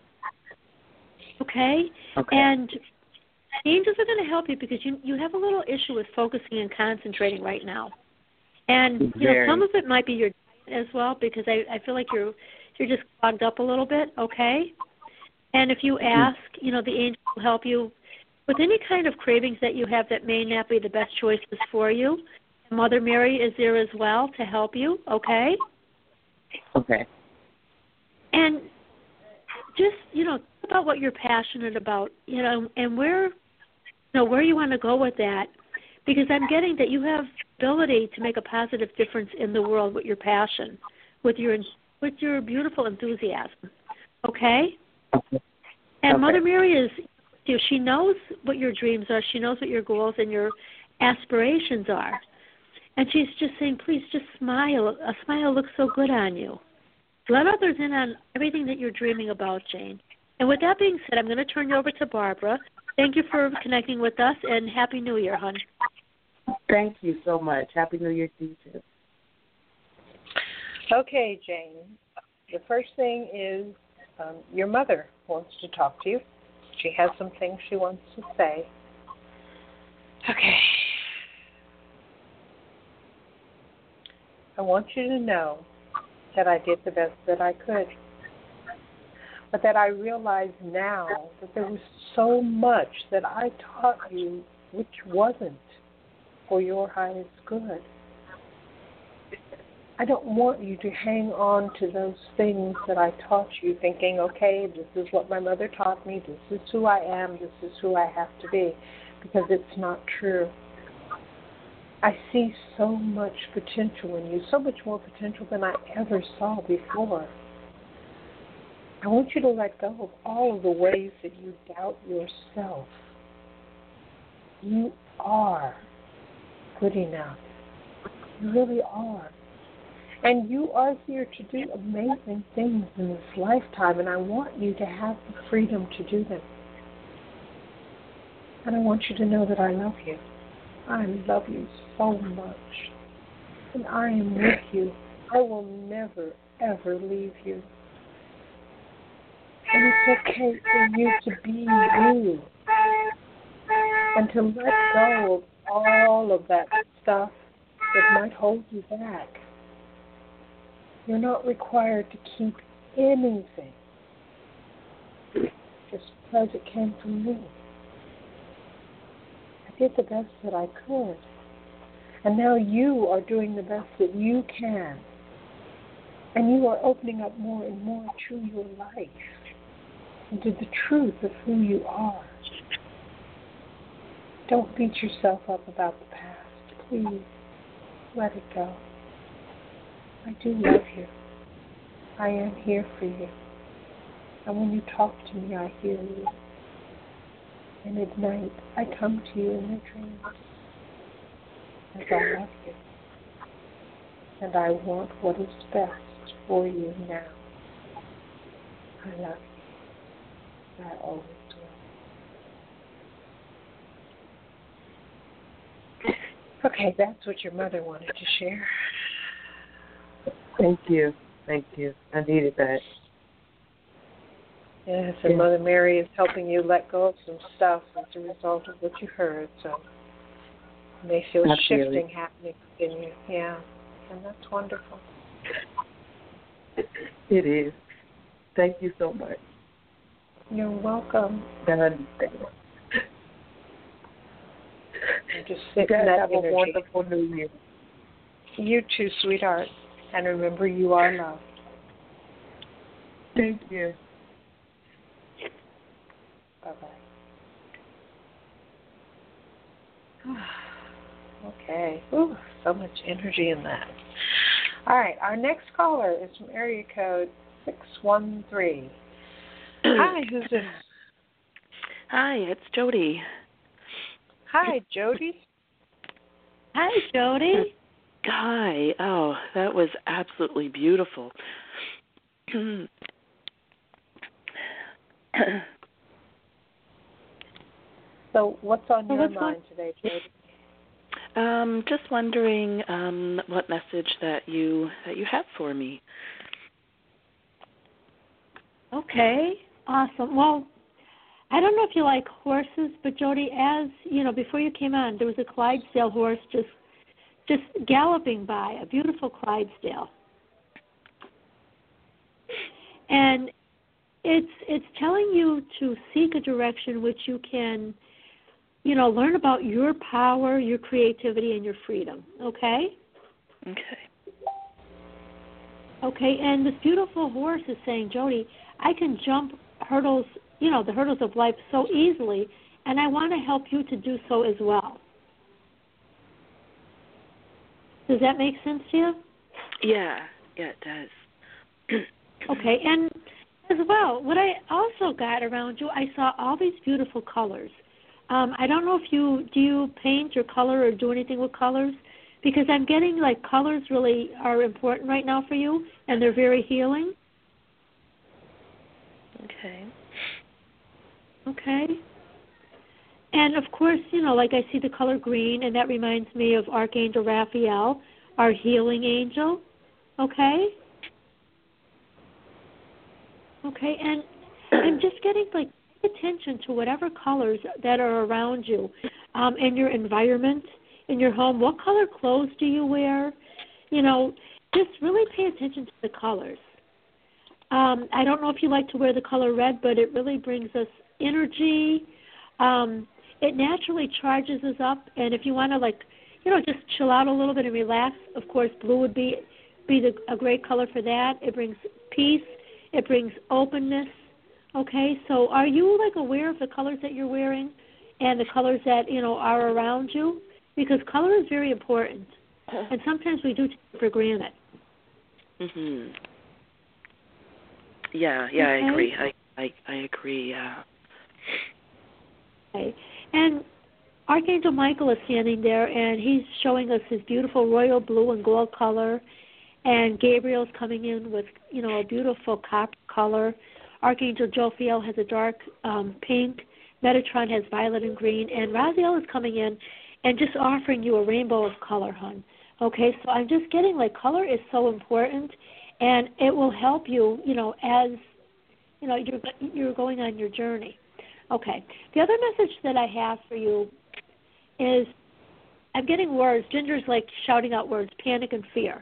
okay? Okay. And angels are going to help you because you you have a little issue with focusing and concentrating right now. And, you know, Very. some of it might be your diet as well because I, I feel like you're you're just clogged up a little bit, okay? And if you ask, you know, the angel will help you with any kind of cravings that you have that may not be the best choices for you. Mother Mary is there as well to help you, okay? Okay. And just, you know, think about what you're passionate about, you know, and where, you know, where you want to go with that, because I'm getting that you have ability to make a positive difference in the world with your passion, with your with your beautiful enthusiasm. Okay? Okay. And Okay. Mother Mary is, you know, she knows what your dreams are. She knows what your goals and your aspirations are. And she's just saying, please just smile. A smile looks so good on you. Let others in on everything that you're dreaming about, Jane. And with that being said, I'm going to turn you over to Barbara. Thank you for connecting with us, and Happy New Year, hon. Thank you so much. Happy New Year to you, too. Okay, Jane. The first thing is um, your mother wants to talk to you. She has some things she wants to say. Okay. I want you to know that I did the best that I could, but that I realize now that there was so much that I taught you which wasn't for your highest good. I don't want you to hang on to those things that I taught you thinking, okay, this is what my mother taught me, this is who I am, this is who I have to be, because it's not true. I see so much potential in you, so much more potential than I ever saw before. I want you to let go of all of the ways that you doubt yourself. You are good enough. You really are. And you are here to do amazing things in this lifetime, and I want you to have the freedom to do them. And I want you to know that I love you. I love you so much. And I am with you. I will never, ever leave you. And it's okay for you to be you. And to let go of all of that stuff that might hold you back. You're not required to keep anything just because it came from me. I did the best that I could. And now you are doing the best that you can. And you are opening up more and more to your life and to the truth of who you are. Don't beat yourself up about the past. Please let it go. I do love you. I am here for you. And when you talk to me, I hear you. And at night, I come to you in my dreams. As I love you. And I want what is best for you now. I love you. I always will. Okay, that's what your mother wanted to share. Thank you. Thank you. I needed that. Yes, and Yeah. Mother Mary is helping you let go of some stuff as a result of what you heard. So you may feel Absolutely. shifting happening in you. Yeah, and that's wonderful. It is. Thank you so much. You're welcome. I understand. And just You sit in guys that have energy. a wonderful New Year. You too, sweetheart. And remember, you are loved. Thank you. Bye-bye. Okay. Ooh, so much energy in that. All right. Our next caller is from area code six one three. Hi, who's this? Hi, it's Jody. Hi, Jody. Hi, Jody. Hi. Oh, that was absolutely beautiful. So what's on Well, your what's mind today, Jody? um, just wondering um, what message that you that you have for me. Okay, awesome. Well, I don't know if you like horses, but Jody, as you know, before you came on, there was a Clydesdale horse just just galloping by, a beautiful Clydesdale, and it's it's telling you to seek a direction which you can, you know, learn about your power, your creativity, and your freedom. Okay. Okay. Okay, and this beautiful horse is saying, Jody, I can jump hurdles, you know, the hurdles of life so easily, and I want to help you to do so as well. Does that make sense to you? Yeah, yeah, it does. Okay, and as well, what I also got around you, I saw all these beautiful colors. Um, I don't know if you, do you paint or color or do anything with colors? Because I'm getting like colors really are important right now for you, and they're very healing. Okay. Okay. And, of course, you know, like I see the color green, and that reminds me of Archangel Raphael, our healing angel. Okay? Okay, and I'm just getting, like, pay attention to whatever colors that are around you um, in your environment, in your home. What color clothes do you wear? You know, just really pay attention to the colors. Um, I don't know if you like to wear the color red, but it really brings us energy. Um, it naturally charges us up, and if you want to, like, you know, just chill out a little bit and relax, of course, blue would be be the, a great color for that. It brings peace. It brings openness. Okay, so are you, like, aware of the colors that you're wearing and the colors that, you know, are around you? Because color is very important, and sometimes we do take it for granted. Mhm. Yeah, yeah, Okay. I agree. I, I, I agree. Yeah. Okay, and Archangel Michael is standing there, and he's showing us his beautiful royal blue and gold color, and Gabriel's coming in with, you know, a beautiful copper color. Archangel Jophiel has a dark um, pink. Metatron has violet and green, and Raziel is coming in and just offering you a rainbow of color, hon. Okay, so I'm just getting, like, color is so important, and it will help you, you know, as, you know, you're, you're going on your journey. Okay, the other message that I have for you is I'm getting words. Ginger's, like, shouting out words, panic and fear.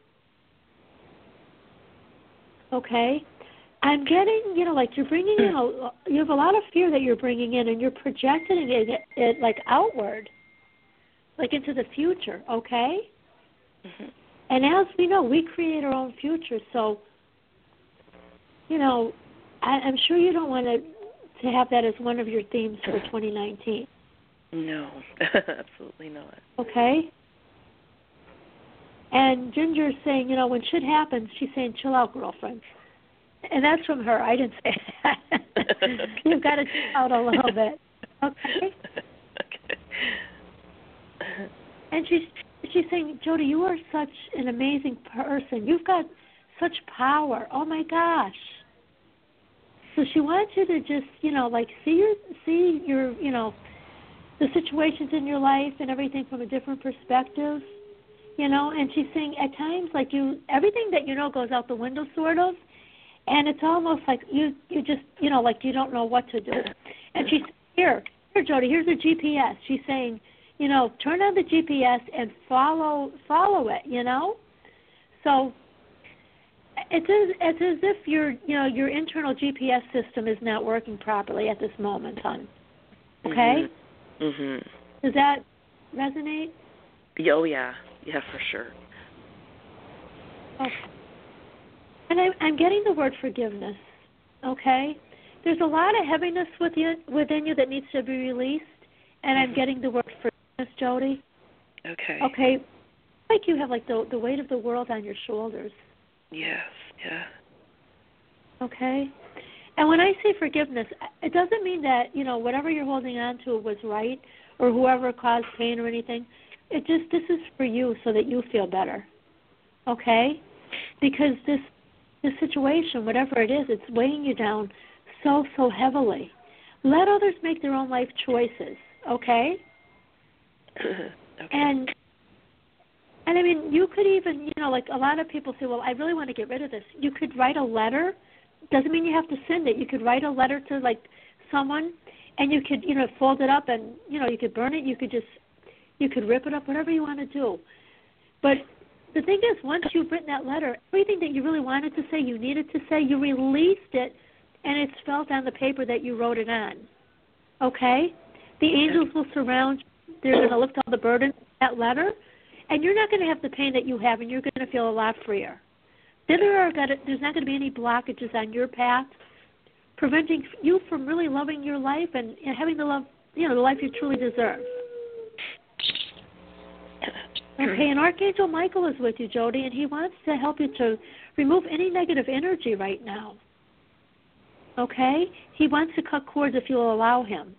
Okay? I'm getting, you know, like, you're bringing in, a, you have a lot of fear that you're bringing in, and you're projecting it, it like, outward, like, into the future, okay? Mm-hmm. And as we know, we create our own future, so, you know, I, I'm sure you don't want to to have that as one of your themes for twenty nineteen. No, absolutely not. Okay? And Ginger's saying, you know, when shit happens, she's saying, chill out, girlfriend. And that's from her. I didn't say that. You've got to chill out a little bit. Okay? Okay. And she's she's saying, Jody, you are such an amazing person. You've got such power. Oh, my gosh. So she wants you to just, you know, like see your, see your, you know, the situations in your life and everything from a different perspective, you know. And she's saying at times, like you, everything that you know goes out the window, sort of. And it's almost like you, you just, you know, like you don't know what to do. And she's here, here, Jody, here's a G P S. She's saying, you know, turn on the G P S and follow, follow it, you know. So it's as, it's as if your, you know, your internal G P S system is not working properly at this moment, hon. Okay? Mhm. Mhm. Does that resonate? Oh yeah, yeah, for sure. Okay. And I, I'm getting the word forgiveness. Okay? There's a lot of heaviness within within you that needs to be released, and I'm getting the word forgiveness, Jody. Okay. Okay. Like you have like the the weight of the world on your shoulders. Yes. Yeah. Okay? And when I say forgiveness, it doesn't mean that, you know, whatever you're holding on to was right or whoever caused pain or anything. It just, this is for you so that you feel better. Okay? Because this this situation, whatever it is, it's weighing you down so, so heavily. Let others make their own life choices. Okay? Okay. And And, I mean, you could even, you know, like a lot of people say, well, I really want to get rid of this. You could write a letter. Doesn't mean you have to send it. You could write a letter to, like, someone, and you could, you know, fold it up and, you know, you could burn it. You could just, you could rip it up, whatever you want to do. But the thing is, once you've written that letter, everything that you really wanted to say, you needed to say, you released it, and it's spelled on the paper that you wrote it on. Okay? The angels will surround you. They're going to lift all the burden of that letter. And you're not going to have the pain that you have, and you're going to feel a lot freer. Then there are gonna, there's not going to be any blockages on your path, preventing you from really loving your life and, and having the love you know, the life you truly deserve. Okay, and Archangel Michael is with you, Jody, and he wants to help you to remove any negative energy right now. Okay? He wants to cut cords if you'll allow him.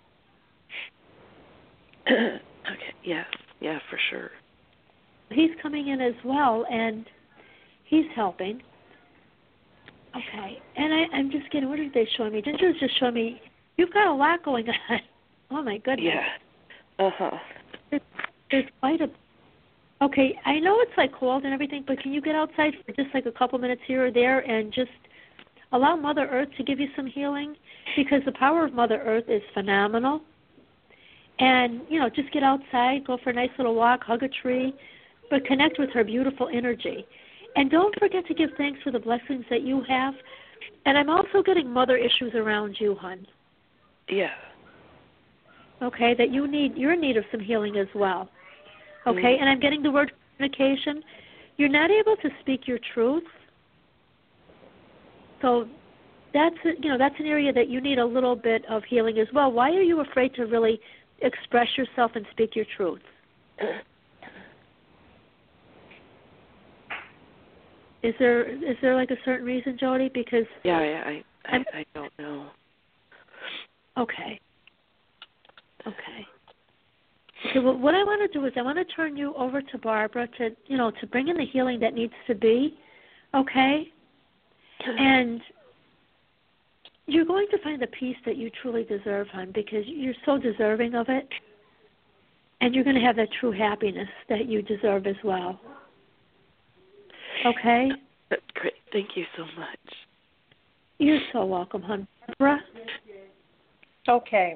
Okay, yeah, yeah, for sure. He's coming in as well, and he's helping. Okay, and I, I'm just getting, what are they showing me? Ginger's just showing me, you've got a lot going on. Oh, my goodness. Yeah. Uh-huh. There's, there's quite a, okay, I know it's like cold and everything, but can you get outside for just like a couple minutes here or there and just allow Mother Earth to give you some healing? Because the power of Mother Earth is phenomenal. And, you know, just get outside, go for a nice little walk, hug a tree, but connect with her beautiful energy. And don't forget to give thanks for the blessings that you have. And I'm also getting mother issues around you, hon. Yeah. Okay, that you need, you're in need of some healing as well. Okay, mm-hmm. And I'm getting the word communication. You're not able to speak your truth. So that's, you know, that's an area that you need a little bit of healing as well. Why are you afraid to really express yourself and speak your truth? Is there is there like a certain reason, Jody? Because yeah, yeah I I, I don't know. Okay. Okay. Okay. Well, what I want to do is I want to turn you over to Barbara to you know to bring in the healing that needs to be. Okay. And you're going to find the peace that you truly deserve, hon, because you're so deserving of it. And you're going to have that true happiness that you deserve as well. Okay? That's great. Thank you so much. You're so welcome, hon. Barbara? Okay.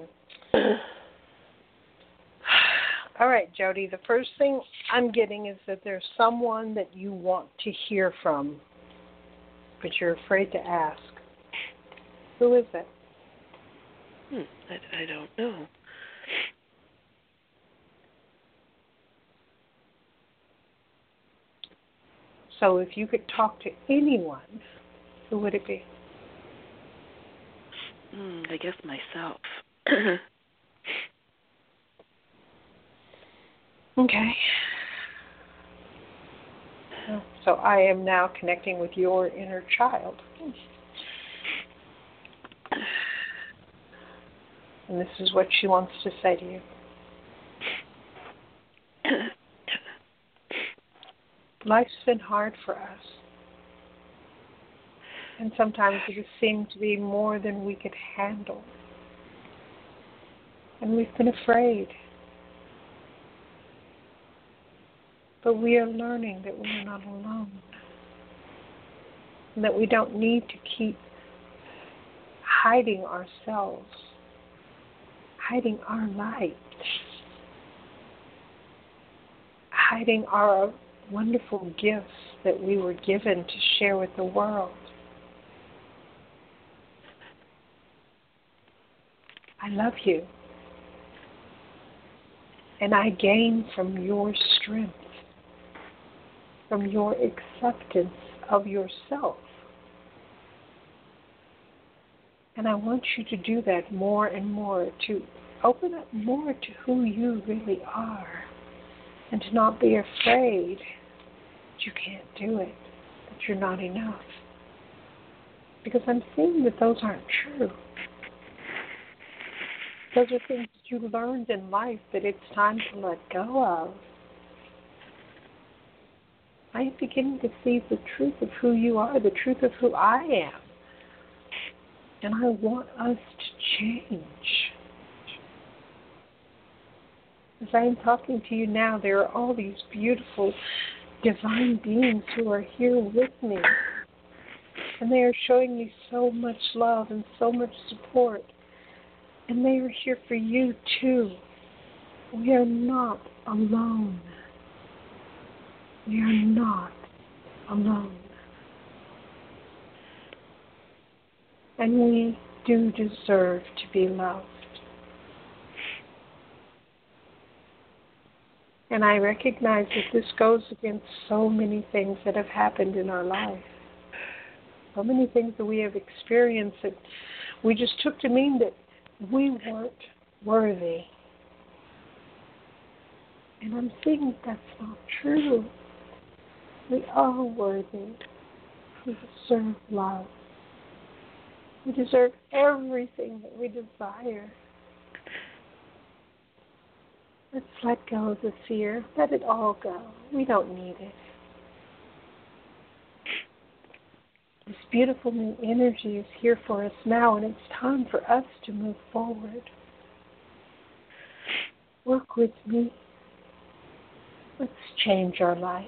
All right, Jody, the first thing I'm getting is that there's someone that you want to hear from, but you're afraid to ask. Who is it? Hmm, I, I don't know. So if you could talk to anyone, who would it be? Hmm, I guess myself. Okay. So I am now connecting with your inner child. And this is what she wants to say to you. Life's been hard for us. And sometimes it has seemed to be more than we could handle. And we've been afraid. But we are learning that we are not alone. And that we don't need to keep hiding ourselves, hiding our light, hiding our wonderful gifts that we were given to share with the world. I love you. And I gain from your strength, from your acceptance of yourself. And I want you to do that more and more, to open up more to who you really are, and to not be afraid that you can't do it, that you're not enough. Because I'm seeing that those aren't true. Those are things that you learned in life that it's time to let go of. I am beginning to see the truth of who you are, the truth of who I am. And I want us to change. As I am talking to you now, there are all these beautiful divine beings who are here with me. And they are showing me so much love and so much support. And they are here for you too. We are not alone. We are not alone. And we do deserve to be loved. And I recognize that this goes against so many things that have happened in our life. So many things that we have experienced that we just took to mean that we weren't worthy. And I'm seeing that's not true. We are worthy. We deserve love. We deserve everything that we desire. Let's let go of the fear. Let it all go. We don't need it. This beautiful new energy is here for us now, and it's time for us to move forward. Work with me. Let's change our life.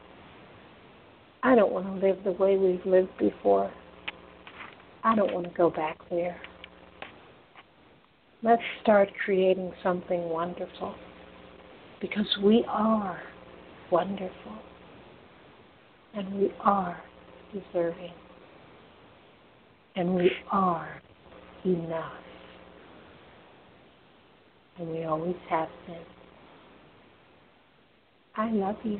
I don't want to live the way we've lived before. I don't want to go back there. Let's start creating something wonderful, because we are wonderful, and we are deserving, and we are enough, and we always have been. I love you.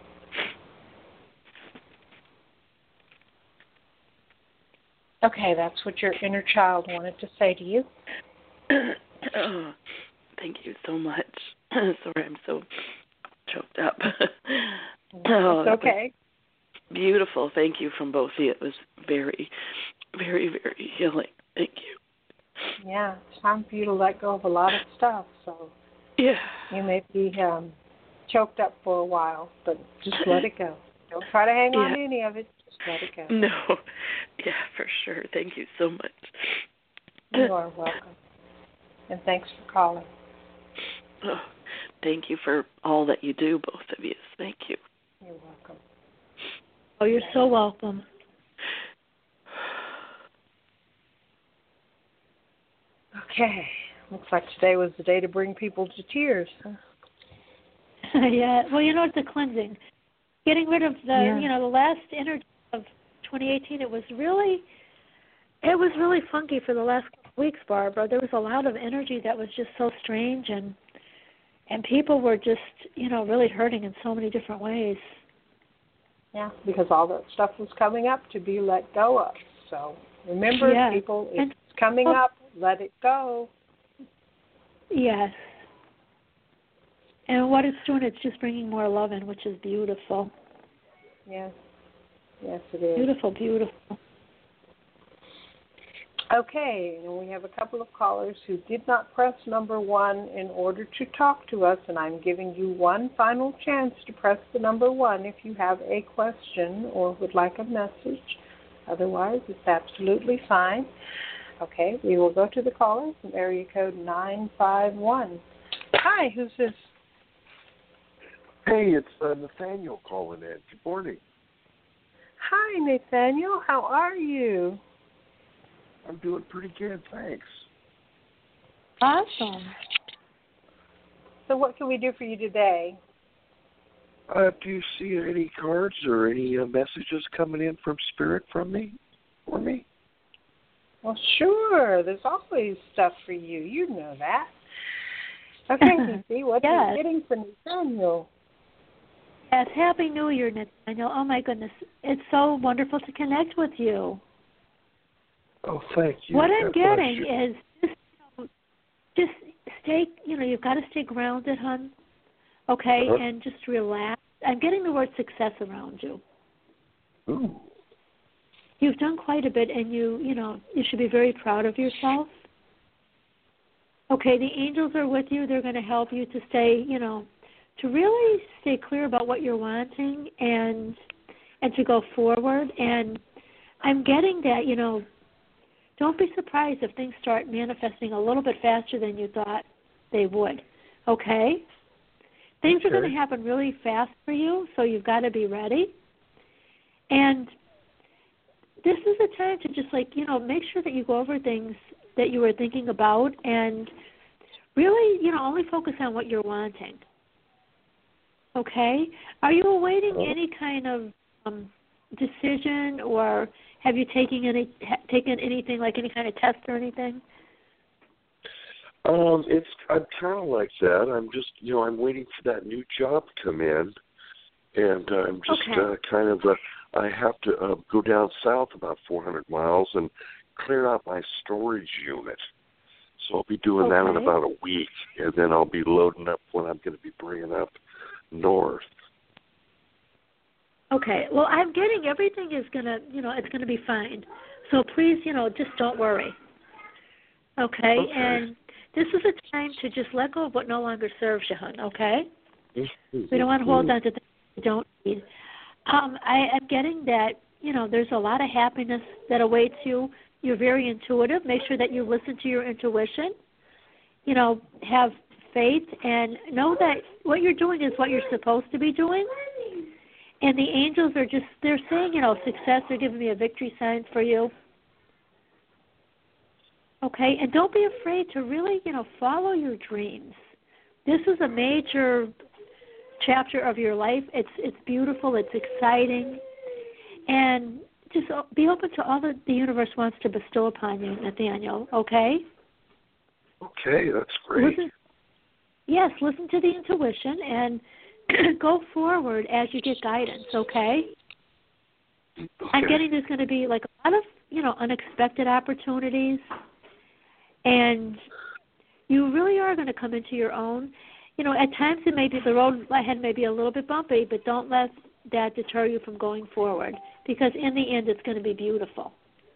Okay, that's what your inner child wanted to say to you. Oh, thank you so much. Sorry, I'm so choked up. Oh, it's okay. Beautiful. Thank you from both of you. It was very, very, very healing. Thank you. Yeah, it's time for you to let go of a lot of stuff. So yeah, you may be um, choked up for a while, but just let it go. Don't try to hang yeah. on to any of it. Just let it go. No. Yeah, for sure. Thank you so much. You are welcome. And thanks for calling. Oh, thank you for all that you do, both of you. Thank you. You're welcome. Oh, you're so welcome. Okay. Looks like today was the day to bring people to tears. Huh? Yeah. Well, you know, it's a cleansing. Getting rid of the, yeah. you know, the last energy of twenty eighteen, it was really, it was really funky for the last couple of weeks, Barbara. There was a lot of energy that was just so strange, and and people were just, you know, really hurting in so many different ways. Yeah, because all that stuff was coming up to be let go of. So remember, yeah. people, if and, it's coming well, up, let it go. Yes. And what it's doing, it's just bringing more love in, which is beautiful. Yes. Yes, it is. Beautiful, beautiful. Okay, and we have a couple of callers who did not press number one in order to talk to us, and I'm giving you one final chance to press the number one if you have a question or would like a message. Otherwise, it's absolutely fine. Okay, we will go to the caller from area code nine five one. Hi, who's this? Hey, it's uh, Nathaniel calling in. Good morning. Hi, Nathaniel. How are you? I'm doing pretty good, thanks. Awesome. So what can we do for you today? Uh, do you see any cards or any uh, messages coming in from Spirit from me, for me? Well, sure. There's always stuff for you. You know that. Okay, see what yes. you're getting from Nathaniel. Yes, Happy New Year, Nathaniel. Oh, my goodness. It's so wonderful to connect with you. Oh, thank you. What God I'm getting you. is just, you know, just stay, you know, you've got to stay grounded, hon, okay, Uh-huh. and just relax. I'm getting the word success around you. Ooh. You've done quite a bit, and you, you know, you should be very proud of yourself. Okay, the angels are with you. They're going to help you to stay, you know, to really stay clear about what you're wanting and and to go forward. And I'm getting that, you know, don't be surprised if things start manifesting a little bit faster than you thought they would, okay? Things okay. are going to happen really fast for you, so you've got to be ready. And this is a time to just, like, you know, make sure that you go over things that you were thinking about and really, you know, only focus on what you're wanting. Okay? Are you awaiting Oh. any kind of um, decision, or have you taken any taken anything like any kind of test or anything? Um, it's I'm kind of like that. I'm just, you know, I'm waiting for that new job to come in, and uh, I'm just Okay. uh, kind of. Uh, I have to uh, go down south about four hundred miles and clear out my storage unit. So I'll be doing okay. that in about a week, and then I'll be loading up when I'm going to be bringing up north. Okay. Well, I'm getting everything is going to, you know, it's going to be fine. So please, you know, just don't worry. Okay? Okay. And this is a time to just let go of what no longer serves you, hon, okay? We don't want to hold on to things you don't need. Um, I am getting that, you know, there's a lot of happiness that awaits you. You're very intuitive. Make sure that you listen to your intuition. You know, have faith and know that what you're doing is what you're supposed to be doing. And the angels are just, they're saying, you know, success. They're giving me a victory sign for you. Okay? And don't be afraid to really, you know, follow your dreams. This is a major chapter of your life. It's it's beautiful. It's exciting. And just be open to all that the universe wants to bestow upon you, Nathaniel, okay? Okay, that's great. Listen, yes, listen to the intuition and go forward as you get guidance, okay? Okay. I'm getting there's going to be like a lot of, you know, unexpected opportunities, and you really are going to come into your own. You know, at times it may be the road ahead may be a little bit bumpy, but don't let that deter you from going forward, because in the end it's going to be beautiful.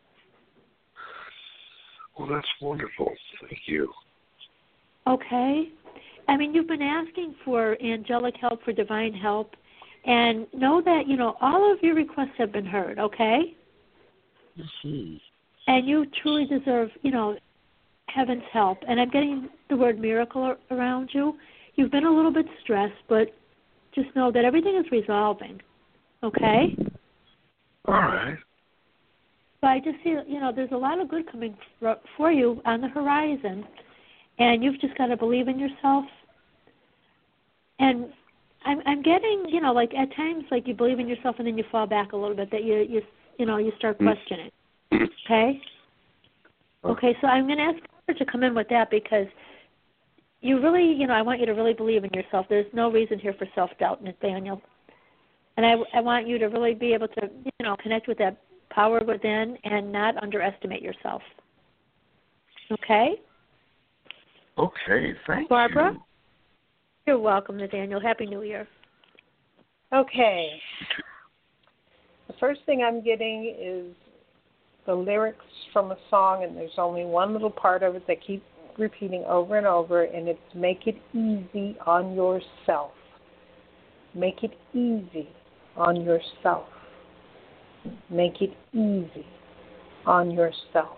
Well, that's wonderful. Thank you. Okay. I mean, you've been asking for angelic help, for divine help, and know that, you know, all of your requests have been heard, okay? Mm-hmm. And you truly deserve, you know, heaven's help. And I'm getting the word miracle around you. You've been a little bit stressed, but just know that everything is resolving, okay? All right. But I just see, you know, there's a lot of good coming for you on the horizon, and you've just got to believe in yourself. And I'm, I'm getting, you know, like at times, like you believe in yourself and then you fall back a little bit, that you, you, you know, you start questioning. Okay? Okay, so I'm going to ask her to come in with that, because you really, you know, I want you to really believe in yourself. There's no reason here for self-doubt, Nathaniel. And I, I want you to really be able to, you know, connect with that power within and not underestimate yourself. Okay? Okay, thank Barbara? you. You're welcome, Nathaniel. Happy New Year. Okay. The first thing I'm getting is the lyrics from a song, and there's only one little part of it that keeps repeating over and over, and it's make it easy on yourself. Make it easy on yourself. Make it easy on yourself.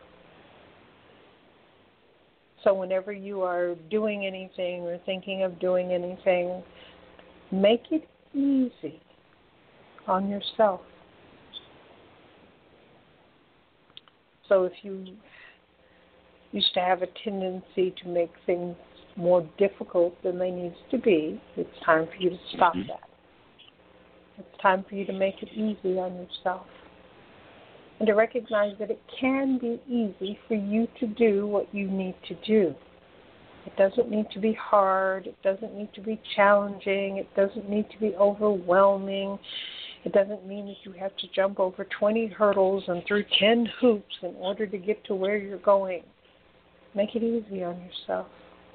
So whenever you are doing anything or thinking of doing anything, make it easy on yourself. So if you used to have a tendency to make things more difficult than they need to be, it's time for you to stop Mm-hmm. that. It's time for you to make it easy on yourself. And to recognize that it can be easy for you to do what you need to do. It doesn't need to be hard. It doesn't need to be challenging. It doesn't need to be overwhelming. It doesn't mean that you have to jump over twenty hurdles and through ten hoops in order to get to where you're going. Make it easy on yourself.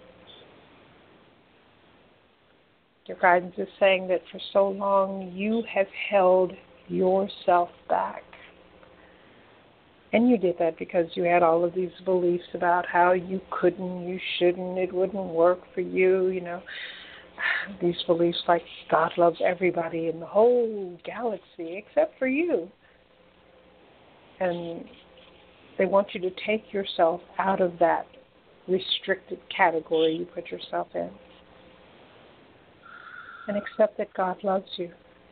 Your guidance is saying that for so long you have held yourself back. And you did that because you had all of these beliefs about how you couldn't, you shouldn't, it wouldn't work for you, you know. These beliefs like God loves everybody in the whole galaxy except for you. And they want you to take yourself out of that restricted category you put yourself in. And accept that God loves you.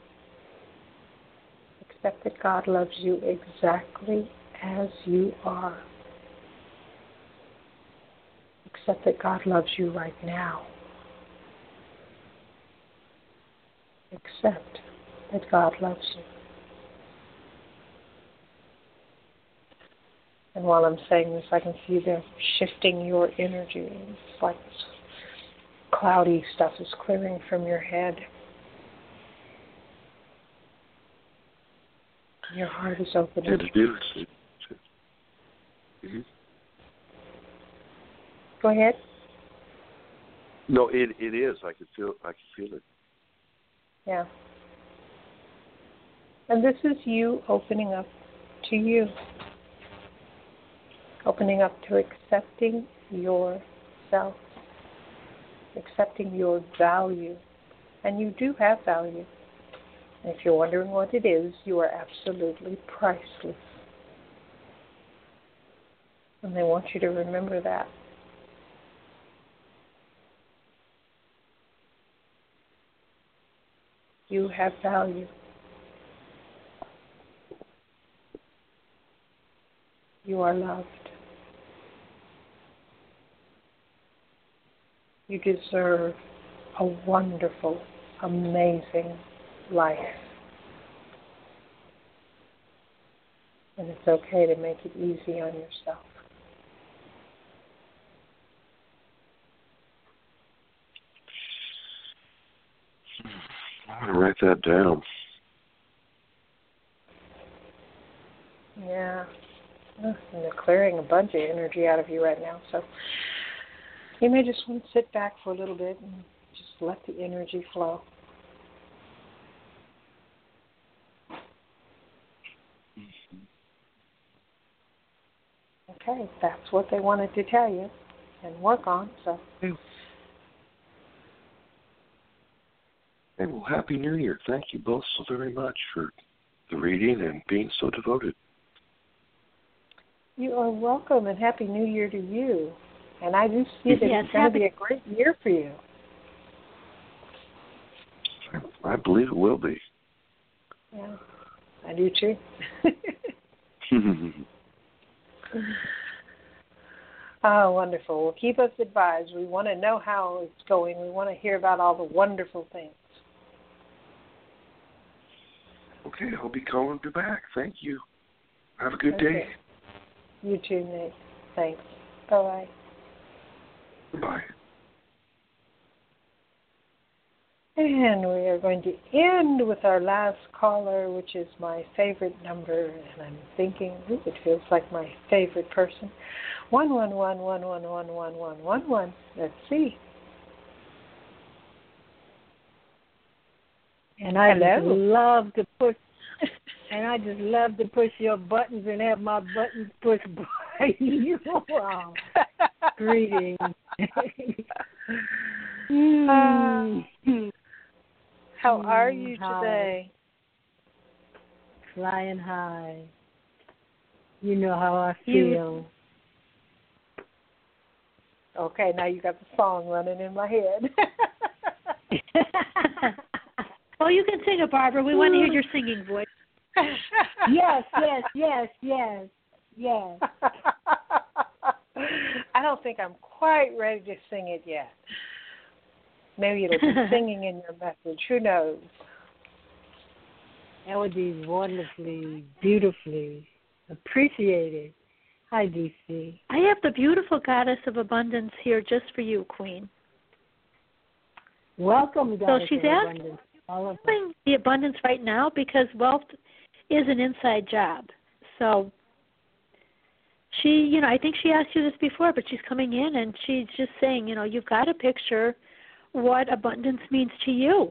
Accept that God loves you exactly as you are. Accept that God loves you right now. Accept that God loves you. And while I'm saying this, I can see them shifting your energy. It's like this cloudy stuff is clearing from your head. Your heart is opening. And it is. Mm-hmm. Go ahead. No, it it is. I can feel. I can feel it. Yeah. And this is you opening up to you. Opening up to accepting yourself. Accepting your value. And you do have value. And if you're wondering what it is, you are absolutely priceless. And they want you to remember that. You have value. You are loved. You deserve a wonderful, amazing life. And it's okay to make it easy on yourself. I'm going to write that down. Yeah. And they're clearing a bunch of energy out of you right now. So you may just want to sit back for a little bit and just let the energy flow. Okay, that's what they wanted to tell you and work on. So. Hey, well, Happy New Year. Thank you both so very much for the reading and being so devoted. You are welcome, and Happy New Year to you. And I do see that yes, it's going to be a great year for you. I, I believe it will be. Yeah, I do too. Oh, wonderful. Well, keep us advised. We want to know how it's going. We want to hear about all the wonderful things. Okay, I'll be calling you back. Thank you. Have a good Okay. day. You too, Nate. Thanks. Bye-bye. Bye. And we are going to end with our last caller, which is my favorite number. And I'm thinking, ooh, it feels like my favorite person. One one one one one one one one one one. Let's see. And I Hello. just love to push, and I just love to push your buttons and have my buttons pushed by you. Wow. Greetings. Uh, how are you Hi. today? Flying high. You know how I You- feel. Okay, now you got the song running in my head. Well, you can sing it, Barbara. We want to hear your singing voice. Yes, yes, yes, yes, yes. I don't think I'm quite ready to sing it yet. Maybe it'll be singing in your message. Who knows? That would be wonderfully, beautifully appreciated. Hi, D C. I have the beautiful goddess of abundance here just for you, Queen. Welcome, So Goddess she's of asking Abundance. All of us. the abundance right now because wealth is an inside job. So she, you know, I think she asked you this before, but she's coming in and she's just saying, you know, you've got to picture what abundance means to you.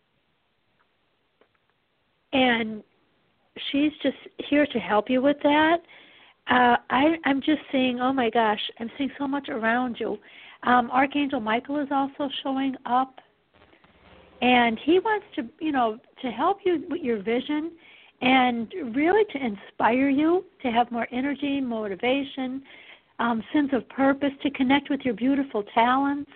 And she's just here to help you with that. Uh, I, I'm just seeing, oh my gosh, I'm seeing so much around you. Um, Archangel Michael is also showing up. And he wants to, you know, to help you with your vision and really to inspire you to have more energy, motivation, um, sense of purpose, to connect with your beautiful talents.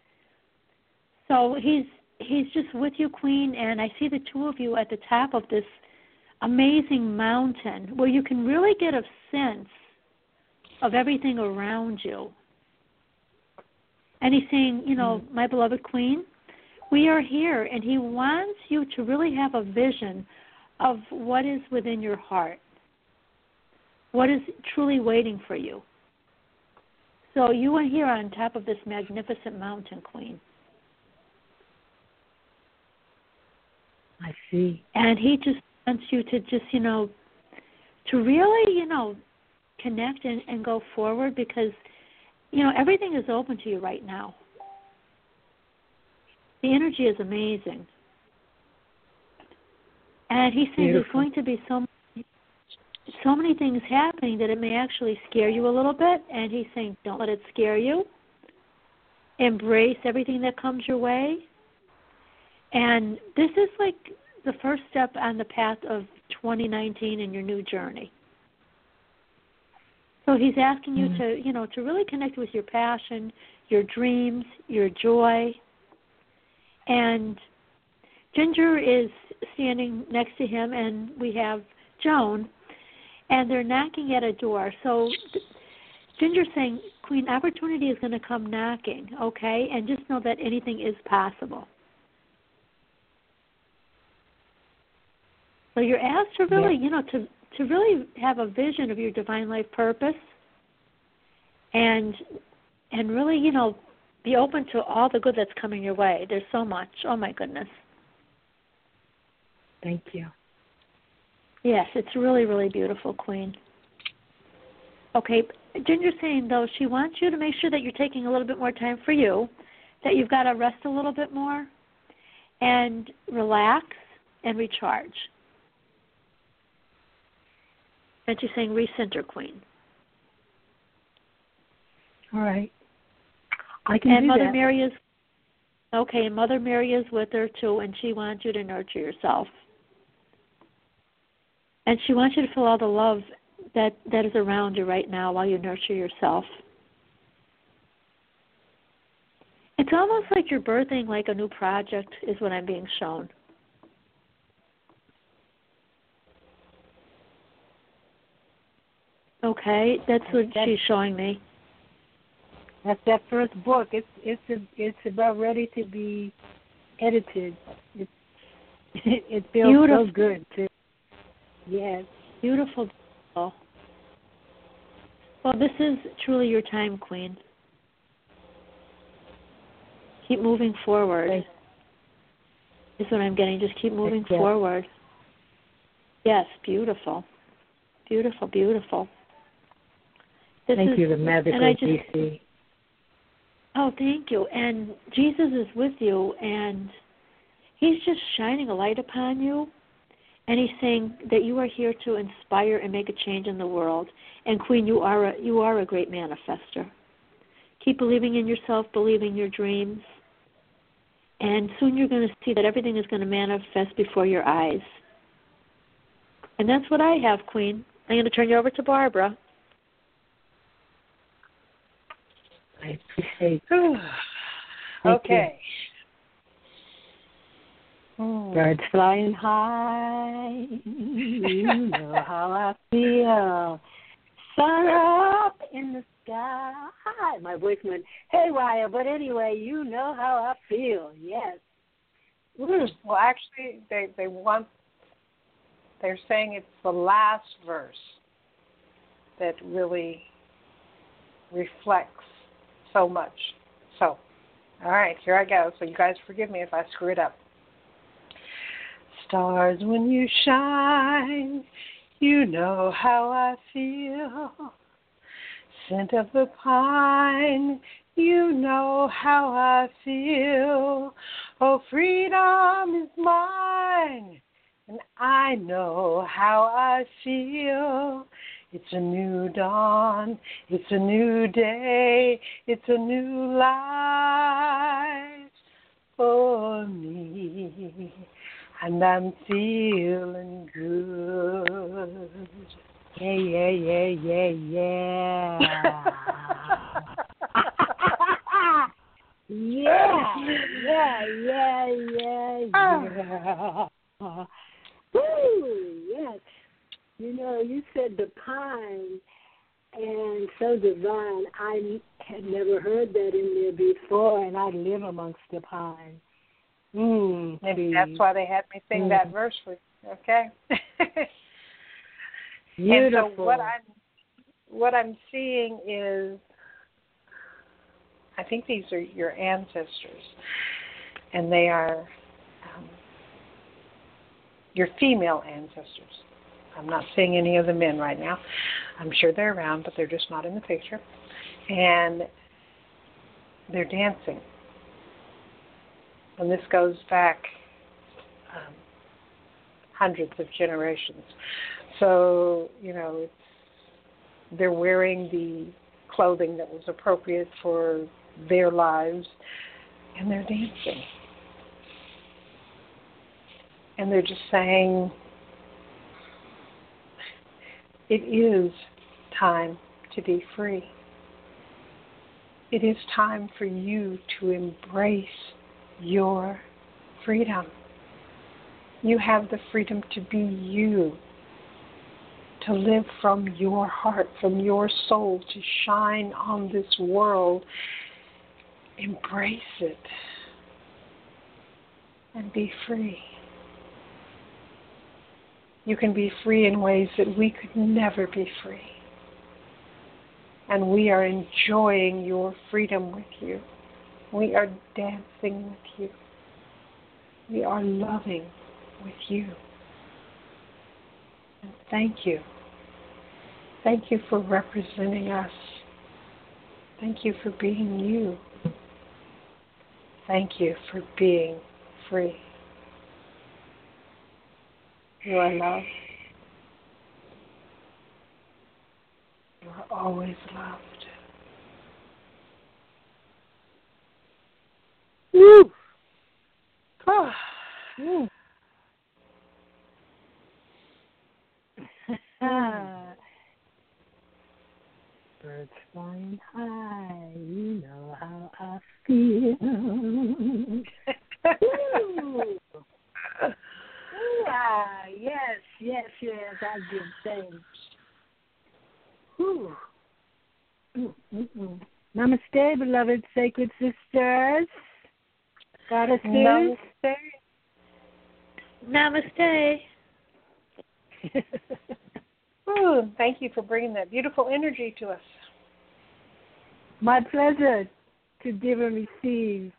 So he's he's just with you, Queen, and I see the two of you at the top of this amazing mountain where you can really get a sense of everything around you. And he's saying, you know, my beloved Queen, we are here, and he wants you to really have a vision of what is within your heart, what is truly waiting for you. So you are here on top of this magnificent mountain, Queen. I see. And he just wants you to just, you know, to really, you know, connect and, and go forward because you know, everything is open to you right now. The energy is amazing. And he's saying Beautiful. there's going to be so so many things happening that it may actually scare you a little bit. And he's saying don't let it scare you. Embrace everything that comes your way. And this is like the first step on the path of twenty nineteen in your new journey. So he's asking you Mm-hmm. to, you know, to really connect with your passion, your dreams, your joy. And Ginger is standing next to him, and we have Joan, and they're knocking at a door. So Ginger's saying, Queen, opportunity is going to come knocking, okay? And just know that anything is possible. So you're asked to really, Yeah. you know, to, to really have a vision of your divine life purpose and and really, you know, be open to all the good that's coming your way. There's so much. Oh, my goodness. Thank you. Yes, it's really, really beautiful, Queen. Okay, Ginger's saying, though, she wants you to make sure that you're taking a little bit more time for you, that you've got to rest a little bit more and relax and recharge. And she's saying, recenter, Queen. All right. I can and do Mother that. Mary is, okay, and Mother Mary is with her, too, and she wants you to nurture yourself. And she wants you to feel all the love that, that is around you right now while you nurture yourself. It's almost like you're birthing like a new project is what I'm being shown. Okay, that's what That's- she's showing me. That's that first book. It's it's a, it's about ready to be edited. It's it feels Beautiful. so good too. Yes. Beautiful. Well, this is truly your time, Queen. Keep moving forward. Thank Is what I'm getting. Just keep moving you. forward. Yes, beautiful. Beautiful, beautiful. This Thank is, you, the magical and I just, D C. Oh, thank you. And Jesus is with you, and he's just shining a light upon you, and he's saying that you are here to inspire and make a change in the world. And Queen, you are a, you are a great manifester. Keep believing in yourself, believing your dreams, and soon you're going to see that everything is going to manifest before your eyes. And that's what I have, Queen. I'm going to turn you over to Barbara. I appreciate it. Okay. Hmm. Birds flying high, you know how I feel. Sun up in the sky. My voice went haywire, but anyway, you know how I feel. Yes. Well, actually, they they want. They're saying it's the last verse that really reflects so much. So, all right, here I go. So you guys forgive me if I screw it up. Stars, when you shine, you know how I feel. Scent of the pine, you know how I feel. Oh, freedom is mine, and I know how I feel. It's a new dawn, it's a new day, it's a new life for me, and I'm feeling good. Yeah, yeah, yeah, yeah, yeah. yeah, yeah, yeah, yeah, yeah. Woo, yes. You know, you said the pine and so divine. I had never heard that in there before, and I live amongst the pine. Mm, Maybe that's why they had me sing mm. that verse for you. Okay. Beautiful. And so what I'm what I'm seeing is, I think these are your ancestors, and they are um, your female ancestors. I'm not seeing any of the men right now. I'm sure they're around, but they're just not in the picture. And they're dancing. And this goes back um, hundreds of generations. So, you know, it's, they're wearing the clothing that was appropriate for their lives, and they're dancing. And they're just saying, it is time to be free. It is time for you to embrace your freedom. You have the freedom to be you, to live from your heart, from your soul, to shine on this world. Embrace it and be free. You can be free in ways that we could never be free. And we are enjoying your freedom with you. We are dancing with you. We are loving with you. And thank you. Thank you for representing us. Thank you for being you. Thank you for being free. You are loved. You are always loved. Woo! Oh. Mm. Birds flying high, you know how I feel. Ooh. Ah, yes, yes, yes, I give thanks. Ooh. Mm, mm, mm. Namaste, beloved sacred sisters. Goddesses. Namaste. Namaste. Ooh, thank you for bringing that beautiful energy to us. My pleasure to give and receive.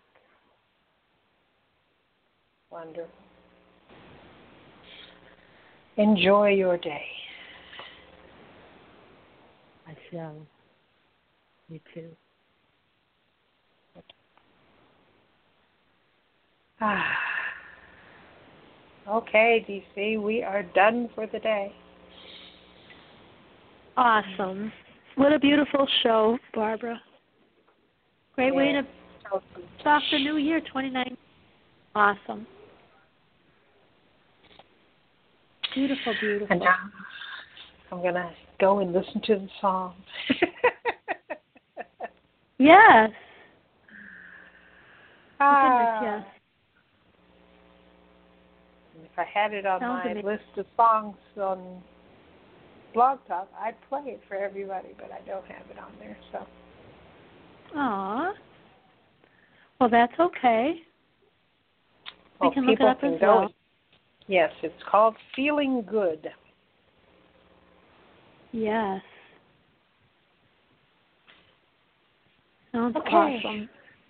Wonderful. Enjoy your day. I shall. You too. Ah. Okay, D C, we are done for the day. Awesome. What a beautiful show, Barbara. Great Yeah. way to start the new year, twenty nineteen. Awesome. Beautiful, beautiful. And now I'm going to go and listen to the song. Yes. Ah. Goodness, yes. If I had it on Sounds my amazing. list of songs on Blog Talk, I'd play it for everybody, but I don't have it on there. So. Aw. Well, that's okay. Well, We can look it people up can as go. well. Yes, it's called Feeling Good. Yes. Sounds Okay. awesome.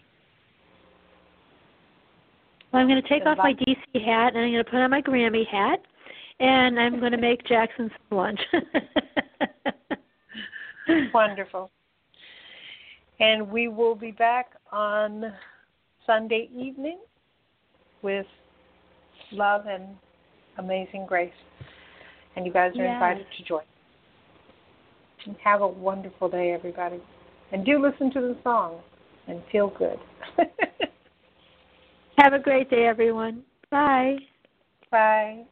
Well, I'm going to take off my D C hat, and I'm going to put on my Grammy hat, and I'm going to make Jackson some lunch. Wonderful. And we will be back on Sunday evening with Love and Amazing Grace. And you guys are Yes. invited to join. And have a wonderful day, everybody. And do listen to the song and feel good. Have a great day, everyone. Bye. Bye.